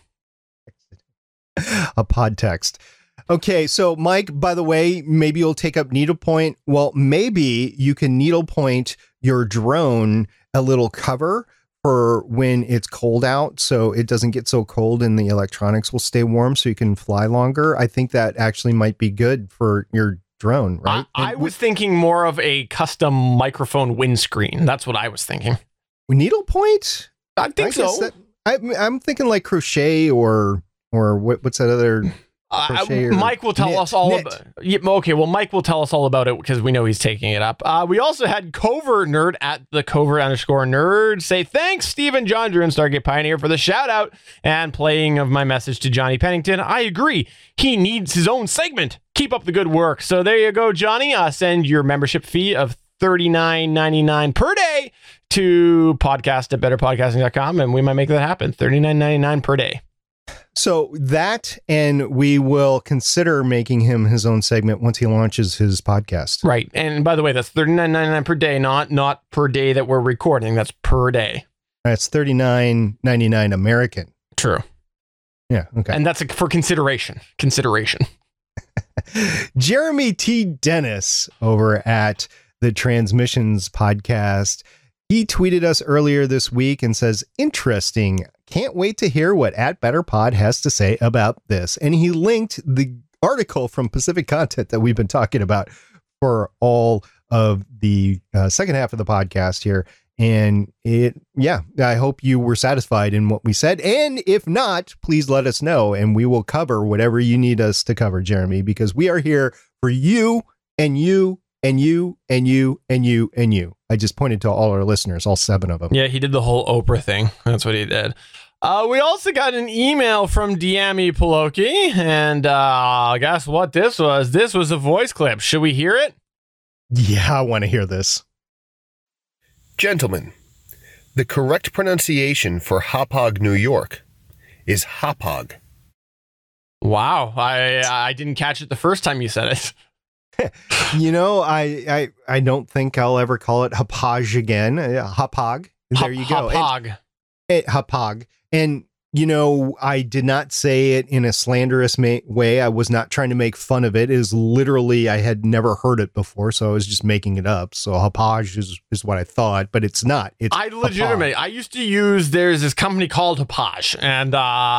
A pod text. Okay, so Mike, by the way, maybe you'll take up needlepoint. Well, maybe you can needlepoint your drone a little cover for when it's cold out, so it doesn't get so cold and the electronics will stay warm so you can fly longer. I think that actually might be good for your drone, right? I, I was thinking more of a custom microphone windscreen. That's what I was thinking. Needlepoint? I think I so. That, I, I'm thinking like crochet or or what, what's that other... Uh, Mike will tell knit, us all knit. about yeah, okay, well, Mike will tell us all about it because we know he's taking it up. Uh, we also had Covert Nerd at the Covert underscore Nerd say, thanks, Stephen John Drew and Stargate Pioneer, for the shout out and playing of my message to Johnny Pennington. I agree. He needs his own segment. Keep up the good work. So there you go, Johnny. Uh, send your membership fee of thirty-nine ninety-nine per day to podcast at better podcasting dot com, and we might make that happen. thirty-nine ninety-nine per day. So that, and we will consider making him his own segment once he launches his podcast. Right. And by the way, that's thirty-nine ninety-nine per day, not not per day that we're recording. That's per day. That's thirty-nine ninety-nine American. True. Yeah. Okay. And that's a, for consideration. Consideration. Jeremy T. Dennis over at the Transmissions podcast. He tweeted us earlier this week and says, interesting. Can't wait to hear what at Better Pod has to say about this. And he linked the article from Pacific Content that we've been talking about for all of the uh, second half of the podcast here. And it, yeah, I hope you were satisfied in what we said. And if not, please let us know and we will cover whatever you need us to cover, Jeremy, because we are here for you and you and you and you and you and you. I just pointed to all our listeners, all seven of them. Yeah, he did the whole Oprah thing. That's what he did. Uh, we also got an email from Diami Poloki, and uh, guess what this was? This was a voice clip. Should we hear it? Yeah, I want to hear this. Gentlemen, the correct pronunciation for Hauppauge, New York is Hauppauge. Wow, I I didn't catch it the first time you said it. You know, I, I I don't think I'll ever call it Hauppauge again. Uh, Hauppauge. There you go. Hauppauge. And, Hauppauge. And, you know, I did not say it in a slanderous ma- way. I was not trying to make fun of it. It is literally, I had never heard it before, so I was just making it up. So Hauppauge is, is what I thought, but it's not. It's I legitimately, I used to use, there's this company called Hauppauge, and uh,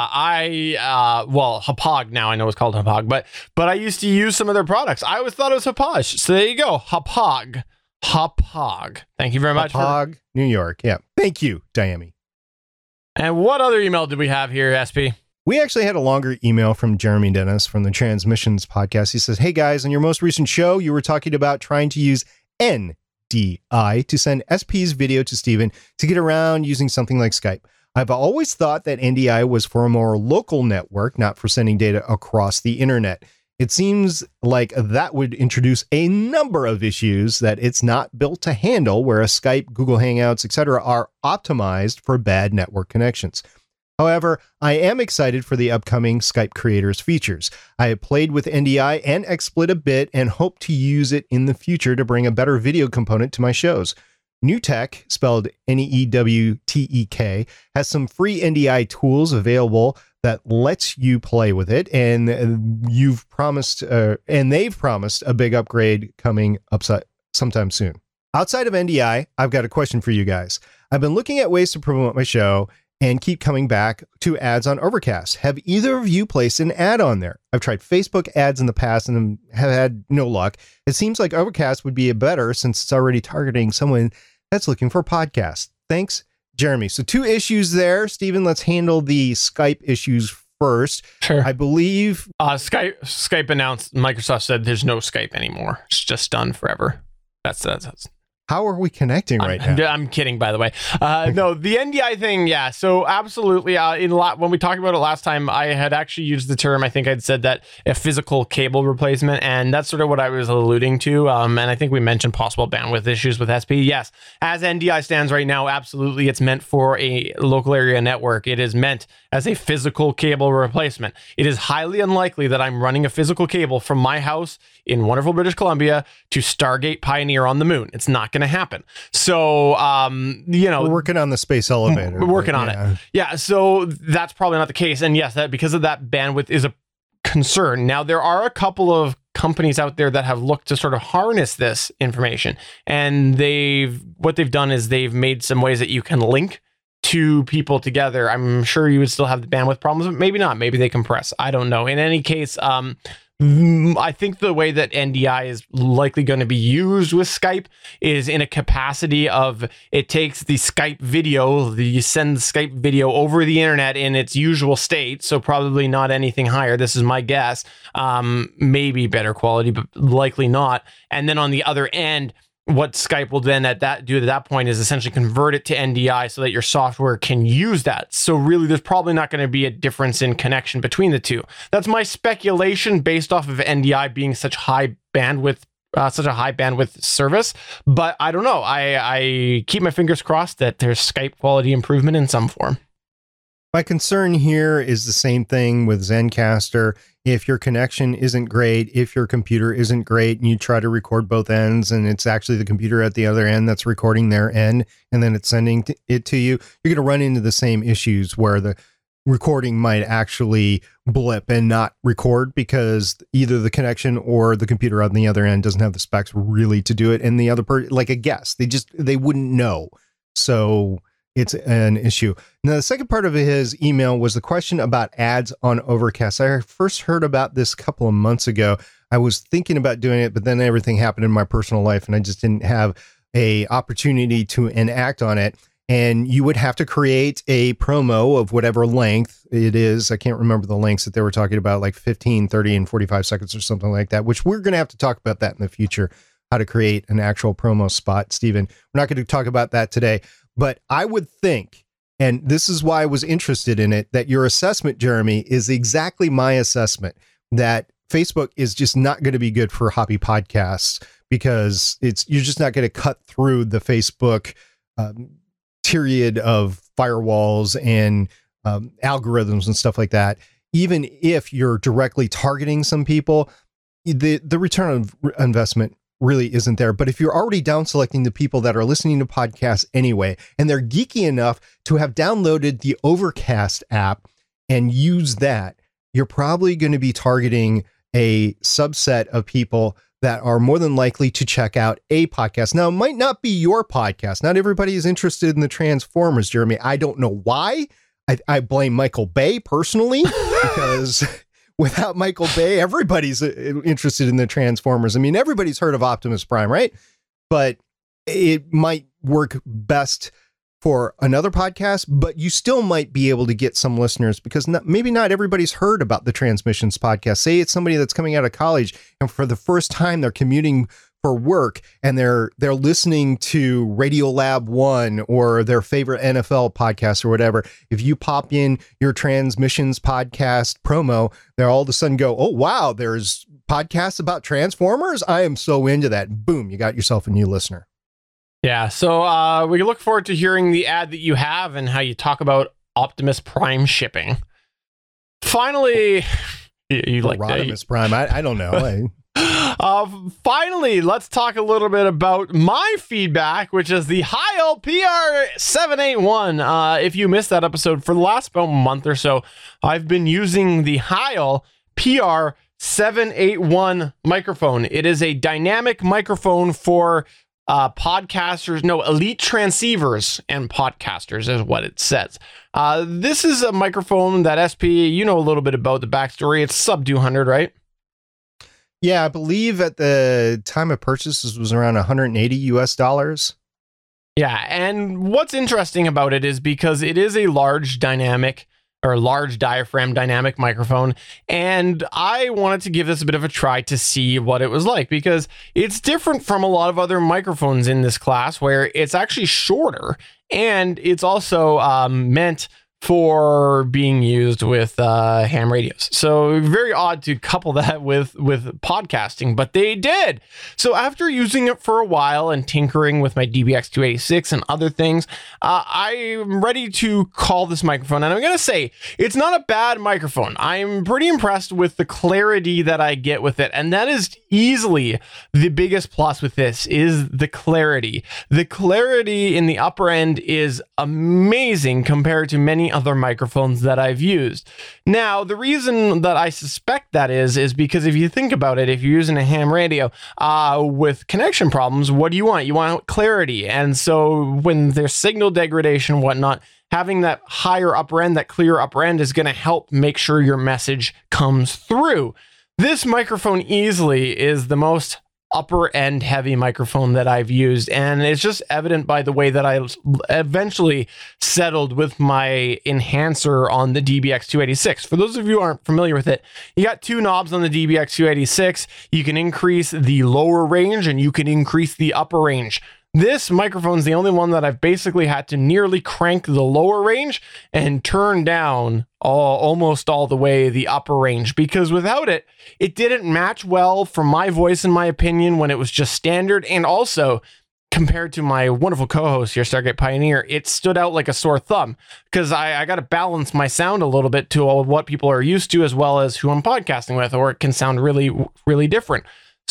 I, uh, well, Hauppauge now I know it's called Hauppauge, but but I used to use some of their products. I always thought it was Hauppauge. So there you go, Hauppauge. Hauppauge. Thank you very much. Hauppauge, for- New York. Yeah. Thank you, Diami. And what other email did we have here, S P? We actually had a longer email from Jeremy Dennis from the Transmissions podcast. He says, hey guys, on your most recent show, you were talking about trying to use N D I to send S P's video to Steven to get around using something like Skype. I've always thought that N D I was for a more local network, not for sending data across the internet. It seems like that would introduce a number of issues that it's not built to handle, whereas Skype, Google Hangouts, et cetera are optimized for bad network connections. However, I am excited for the upcoming Skype Creators features. I have played with N D I and XSplit a bit and hope to use it in the future to bring a better video component to my shows. NewTek, spelled N E E W T E K, has some free N D I tools available that lets you play with it, and you've promised, uh, and they've promised a big upgrade coming up sometime soon. Outside of N D I, I've got a question for you guys. I've been looking at ways to promote my show and keep coming back to ads on Overcast. Have either of you placed an ad on there? I've tried Facebook ads in the past and have had no luck. It seems like Overcast would be a better since it's already targeting someone that's looking for podcasts. Thanks, Jeremy. So two issues there. Steven, let's handle the Skype issues first. Sure. I believe Uh, Skype Skype announced, Microsoft said there's no Skype anymore. It's just done forever. That's that's. that's how are we connecting right I'm, now? I'm kidding, by the way. Uh, no, the N D I thing, yeah. So absolutely. Uh, in la- when we talked about it last time, I had actually used the term. I think I'd said that a physical cable replacement, and that's sort of what I was alluding to. Um, and I think we mentioned possible bandwidth issues with S P. Yes, as N D I stands right now, absolutely, it's meant for a local area network. It is meant as a physical cable replacement. It is highly unlikely that I'm running a physical cable from my house in wonderful British Columbia to Stargate Pioneer on the moon. It's not going to happen. So, um, you know, we're working on the space elevator. We're working on yeah. it. Yeah. So that's probably not the case. And yes, that because of that, bandwidth is a concern. Now, there are a couple of companies out there that have looked to sort of harness this information, and they've what they've done is they've made some ways that you can link two people together. I'm sure you would still have the bandwidth problems, but maybe not. Maybe they compress. I don't know. In any case, um, I think the way that N D I is likely going to be used with Skype is in a capacity of it takes the Skype video, the, you send the Skype video over the internet in its usual state, so probably not anything higher. This is my guess. Um, maybe better quality, but likely not. And then on the other end, what Skype will then at that do at that point is essentially convert it to N D I so that your software can use that. So really, there's probably not going to be a difference in connection between the two. That's my speculation based off of N D I being such high bandwidth, uh, such a high bandwidth service. But I don't know. I, I keep my fingers crossed that there's Skype quality improvement in some form. My concern here is the same thing with Zencastr. If your connection isn't great, if your computer isn't great, and you try to record both ends, and it's actually the computer at the other end that's recording their end, and then it's sending it to you, you're going to run into the same issues where the recording might actually blip and not record because either the connection or the computer on the other end doesn't have the specs really to do it, and the other person, like a guest, they just they wouldn't know. So it's an issue. Now, the second part of his email was the question about ads on Overcast. I first heard about this a couple of months ago. I was thinking about doing it, but then everything happened in my personal life, and I just didn't have a opportunity to enact on it. And you would have to create a promo of whatever length it is. I can't remember the lengths that they were talking about, like fifteen, thirty, and forty-five seconds or something like that, which we're going to have to talk about that in the future, how to create an actual promo spot, Stephen. We're not going to talk about that today. But I would think, and this is why I was interested in it, that your assessment, Jeremy, is exactly my assessment, that Facebook is just not going to be good for hobby podcasts because it's you're just not going to cut through the Facebook um, myriad of firewalls and um, algorithms and stuff like that. Even if you're directly targeting some people, the, the return on investment really isn't there. But if you're already down selecting the people that are listening to podcasts anyway, and they're geeky enough to have downloaded the Overcast app and use that, you're probably going to be targeting a subset of people that are more than likely to check out a podcast. Now, it might not be your podcast. Not everybody is interested in the Transformers, Jeremy. I don't know why. I, I blame Michael Bay personally, because without Michael Bay, everybody's interested in the Transformers. I mean, everybody's heard of Optimus Prime, right? But it might work best for another podcast, but you still might be able to get some listeners, because not, maybe not everybody's heard about the Transmissions podcast. Say it's somebody that's coming out of college and for the first time they're commuting for work and they're they're listening to Radiolab One or their favorite N F L podcast or whatever. If you pop in your Transmissions podcast promo, they'll all of a sudden go, oh wow, there's podcasts about Transformers. I am so into that. Boom, you got yourself a new listener. Yeah, so uh, we look forward to hearing the ad that you have and how you talk about Optimus Prime shipping. Finally, you, you like Optimus Prime? I, I don't know. I... uh, finally, let's talk a little bit about my feedback, which is the Heil P R seven eighty-one. Uh, if you missed that episode, for the last about month or so, I've been using the Heil P R seven eighty-one microphone. It is a dynamic microphone for Uh, podcasters, no, elite transceivers and podcasters is what it says. Uh, this is a microphone that S P, you know a little bit about the backstory. It's sub two hundred, right? Yeah, I believe at the time of purchase, this was around one hundred eighty U S dollars. Yeah, and what's interesting about it is because it is a large dynamic or large diaphragm dynamic microphone. And I wanted to give this a bit of a try to see what it was like, because it's different from a lot of other microphones in this class where it's actually shorter, and it's also um, meant for being used with uh, ham radios. So very odd to couple that with, with podcasting, but they did. So after using it for a while and tinkering with my D B X two eighty-six and other things, uh, I'm ready to call this microphone. And I'm going to say it's not a bad microphone. I'm pretty impressed with the clarity that I get with it. And that is easily the biggest plus with this, is the clarity. The clarity in the upper end is amazing compared to many other microphones that I've used. Now, the reason that I suspect that is, is because if you think about it, if you're using a ham radio uh, with connection problems, what do you want? You want clarity. And so when there's signal degradation and whatnot, having that higher upper end, that clear upper end, is going to help make sure your message comes through. This microphone easily is the most upper end heavy microphone that I've used, and it's just evident by the way that I eventually settled with my enhancer on the D B X two eighty-six. For those of you who aren't familiar with it, you got two knobs on the D B X two eighty-six. You can increase the lower range and you can increase the upper range. This microphone is the only one that I've basically had to nearly crank the lower range and turn down all, almost all the way the upper range, because without it, it didn't match well for my voice, in my opinion, when it was just standard. And also, compared to my wonderful co-host here, Stargate Pioneer, it stood out like a sore thumb, because I, I got to balance my sound a little bit to all what people are used to, as well as who I'm podcasting with, or it can sound really, really different.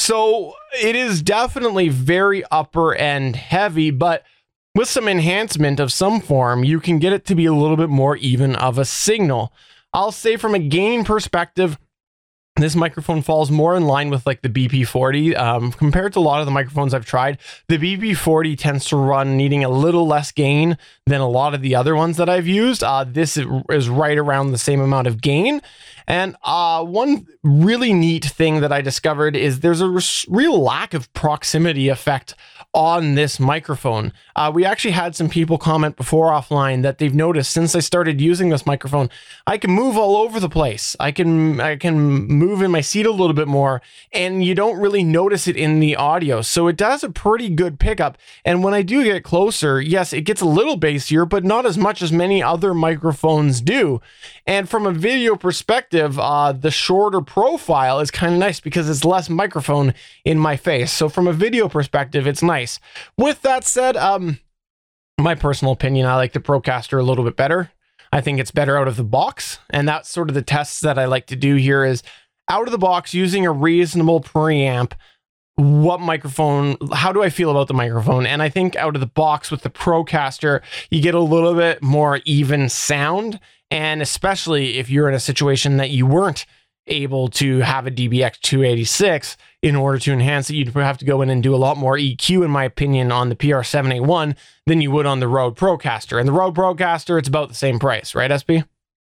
So it is definitely very upper end heavy, but with some enhancement of some form, you can get it to be a little bit more even of a signal. I'll say from a gain perspective, this microphone falls more in line with like the B P forty. Um, compared to a lot of the microphones I've tried, the B P forty tends to run needing a little less gain than a lot of the other ones that I've used. Uh, this is right around the same amount of gain. And uh, one really neat thing that I discovered is there's a res- real lack of proximity effect on this microphone. Uh, we actually had some people comment before offline that they've noticed since I started using this microphone, I can move all over the place. I can I can move in my seat a little bit more, and you don't really notice it in the audio. So it does a pretty good pickup. And when I do get closer, yes, it gets a little bassier, but not as much as many other microphones do. And from a video perspective, uh, the shorter profile is kind of nice because it's less microphone in my face. So from a video perspective, it's nice. With that said, um, my personal opinion, I like the Procaster a little bit better. I think it's better out of the box. And that's sort of the tests that I like to do here is out of the box using a reasonable preamp. what microphone, how do I feel about the microphone? And I think out of the box with the Procaster, you get a little bit more even sound. And especially if you're in a situation that you weren't able to have a D B X two eighty-six, in order to enhance it, you'd have to go in and do a lot more E Q, in my opinion, on the P R seven eighty-one than you would on the Rode Procaster. And the Rode Procaster, it's about the same price, right, S P?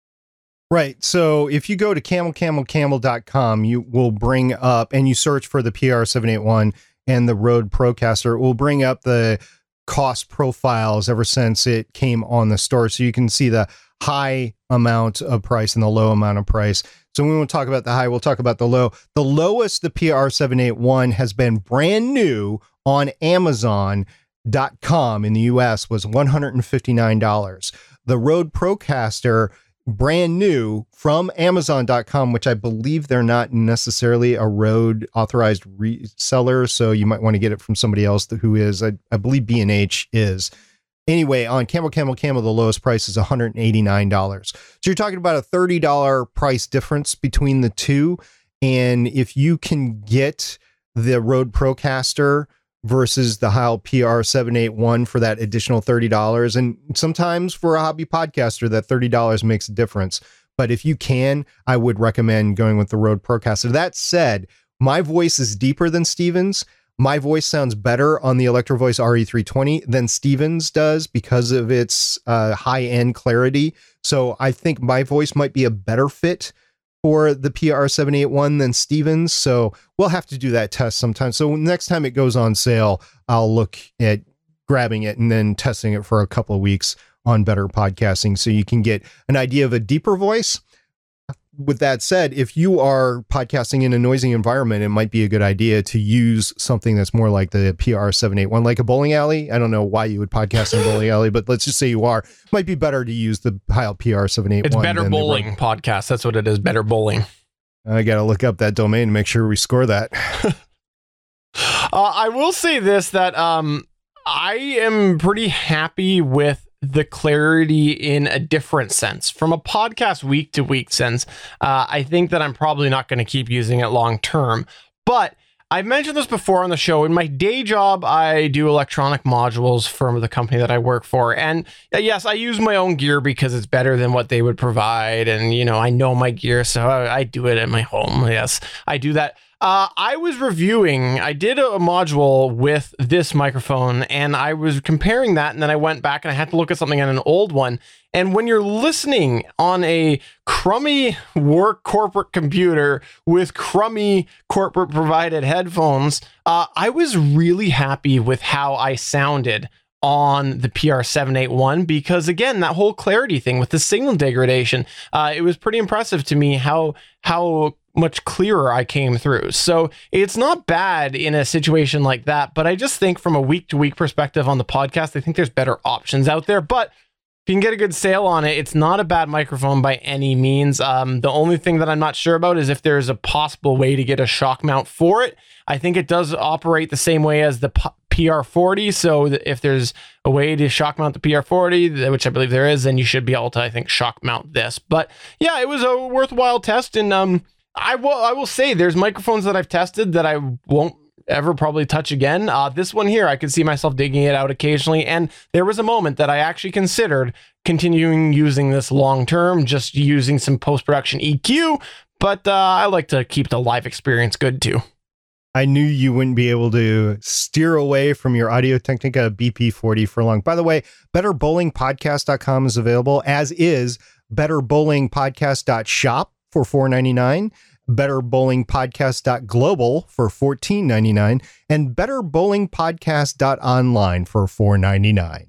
Right. So if you go to camel camel camel dot com, you will bring up, and you search for the P R seven eighty-one and the Rode Procaster, it will bring up the cost profiles ever since it came on the store. So you can see the high amount of price and the low amount of price. So when we talk about the high, we'll talk about the low. The lowest the P R seven eighty-one has been brand new on Amazon dot com in the U S was one hundred fifty-nine dollars. The Rode Procaster, brand new from Amazon dot com, which I believe they're not necessarily a Rode authorized reseller, so you might want to get it from somebody else who is. I, I believe B and H is. Anyway, on Camel Camel Camel, the lowest price is one hundred eighty-nine dollars. So you're talking about a thirty dollars price difference between the two. And if you can get the Rode Procaster versus the Heil P R seven eighty-one for that additional thirty dollars, and sometimes for a hobby podcaster, that thirty dollars makes a difference. But if you can, I would recommend going with the Rode Procaster. That said, my voice is deeper than Steven's. My voice sounds better on the Electro Voice R E three twenty than Steven's does because of its uh, high-end clarity. So I think my voice might be a better fit for the P R seven eighty-one than Steven's. So we'll have to do that test sometime. So next time it goes on sale, I'll look at grabbing it and then testing it for a couple of weeks on Better Podcasting so you can get an idea of a deeper voice. With that said, if you are podcasting in a noisy environment, it might be a good idea to use something that's more like the P R seven eighty-one, like a bowling alley. I don't know why you would podcast in a bowling alley, but let's just say you are. It might be better to use the Heil P R seven eighty-one. It's Better Bowling Podcast. That's what it is. Better Bowling. I got to look up that domain to make sure we score that. uh, I will say this, that um, I am pretty happy with the clarity in a different sense. From a podcast week to week sense, uh, I think that I'm probably not going to keep using it long term. But I've mentioned this before on the show. In my day job, I do electronic modules for the company that I work for. And uh, yes, I use my own gear because it's better than what they would provide. And, you know, I know my gear, so I, I do it at my home. Yes, I do that. Uh, I was reviewing, I did a module with this microphone and I was comparing that, and then I went back and I had to look at something on an old one. And when you're listening on a crummy work corporate computer with crummy corporate provided headphones, uh, I was really happy with how I sounded on the P R seven eighty-one, because again, that whole clarity thing with the signal degradation, uh, it was pretty impressive to me how, how much clearer I came through. So it's not bad in a situation like that, but I just think from a week to week perspective on the podcast, I think there's better options out there. But if you can get a good sale on it, it's not a bad microphone by any means. Um, the only thing that I'm not sure about is if there's a possible way to get a shock mount for it. I think it does operate the same way as the P R forty. So if there's a way to shock mount the P R forty, which I believe there is, then you should be able to, I think, shock mount this. But yeah, it was a worthwhile test. And um, I will, I will say there's microphones that I've tested that I won't ever probably touch again. Uh, this one here, I could see myself digging it out occasionally. And there was a moment that I actually considered continuing using this long term, just using some post-production E Q. But uh, I like to keep the live experience good too. I knew you wouldn't be able to steer away from your Audio Technica B P forty for long. By the way, better bowling podcast dot com is available, as is better bowling podcast dot shop for four ninety-nine, better bowling podcast dot global for fourteen ninety-nine, and better bowling podcast dot online for four ninety-nine.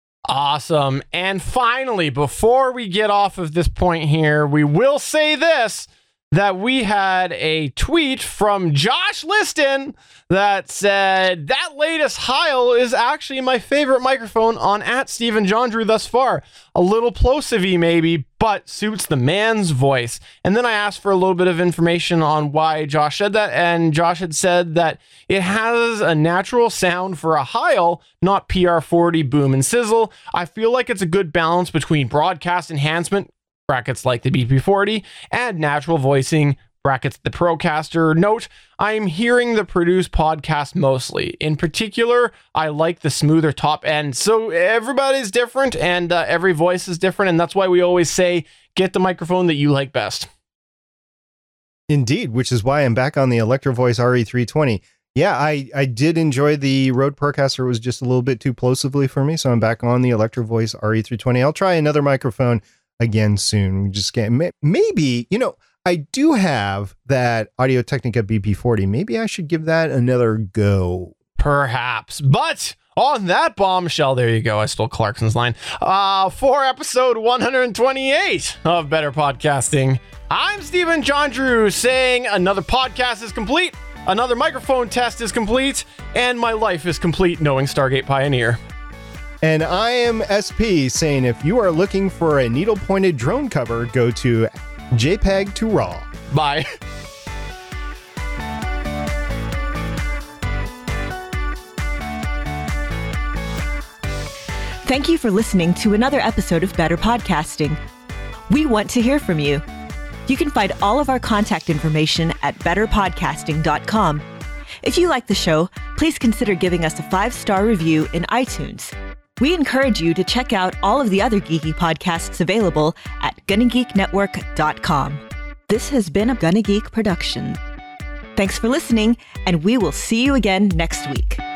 Awesome. And finally, before we get off of this point here, we will say this, that we had a tweet from Josh Liston that said, that latest Heil is actually my favorite microphone on at Stephen John Drew thus far. A little plosive-y maybe, but suits the man's voice. And then I asked for a little bit of information on why Josh said that, and Josh had said that it has a natural sound for a Heil, not P R forty boom and sizzle. I feel like it's a good balance between broadcast enhancement, brackets like the B P forty, and natural voicing, brackets the Procaster. Note, I'm hearing the Produce podcast mostly. In particular, I like the smoother top end. So everybody's different and uh, every voice is different. And that's why we always say, get the microphone that you like best. Indeed, which is why I'm back on the Electro Voice R E three twenty. Yeah, I, I did enjoy the Rode Procaster. It was just a little bit too plosively for me. So I'm back on the Electro Voice R E three twenty. I'll try another microphone again soon. We just can't, maybe, you know, I do have that Audio Technica B P forty. Maybe I should give that another go. Perhaps. But on that bombshell, there you go. I stole Clarkson's line. Uh, for episode one hundred twenty-eight of Better Podcasting, I'm Stephen John Drew saying another podcast is complete, another microphone test is complete, and my life is complete knowing Stargate Pioneer. And I am S P saying if you are looking for a needle-pointed drone cover, go to JPEG to RAW. Bye. Thank you for listening to another episode of Better Podcasting. We want to hear from you. You can find all of our contact information at better podcasting dot com. If you like the show, please consider giving us a five-star review in iTunes. We encourage you to check out all of the other geeky podcasts available at gonna geek network dot com. This has been a Gonna Geek production. Thanks for listening, and we will see you again next week.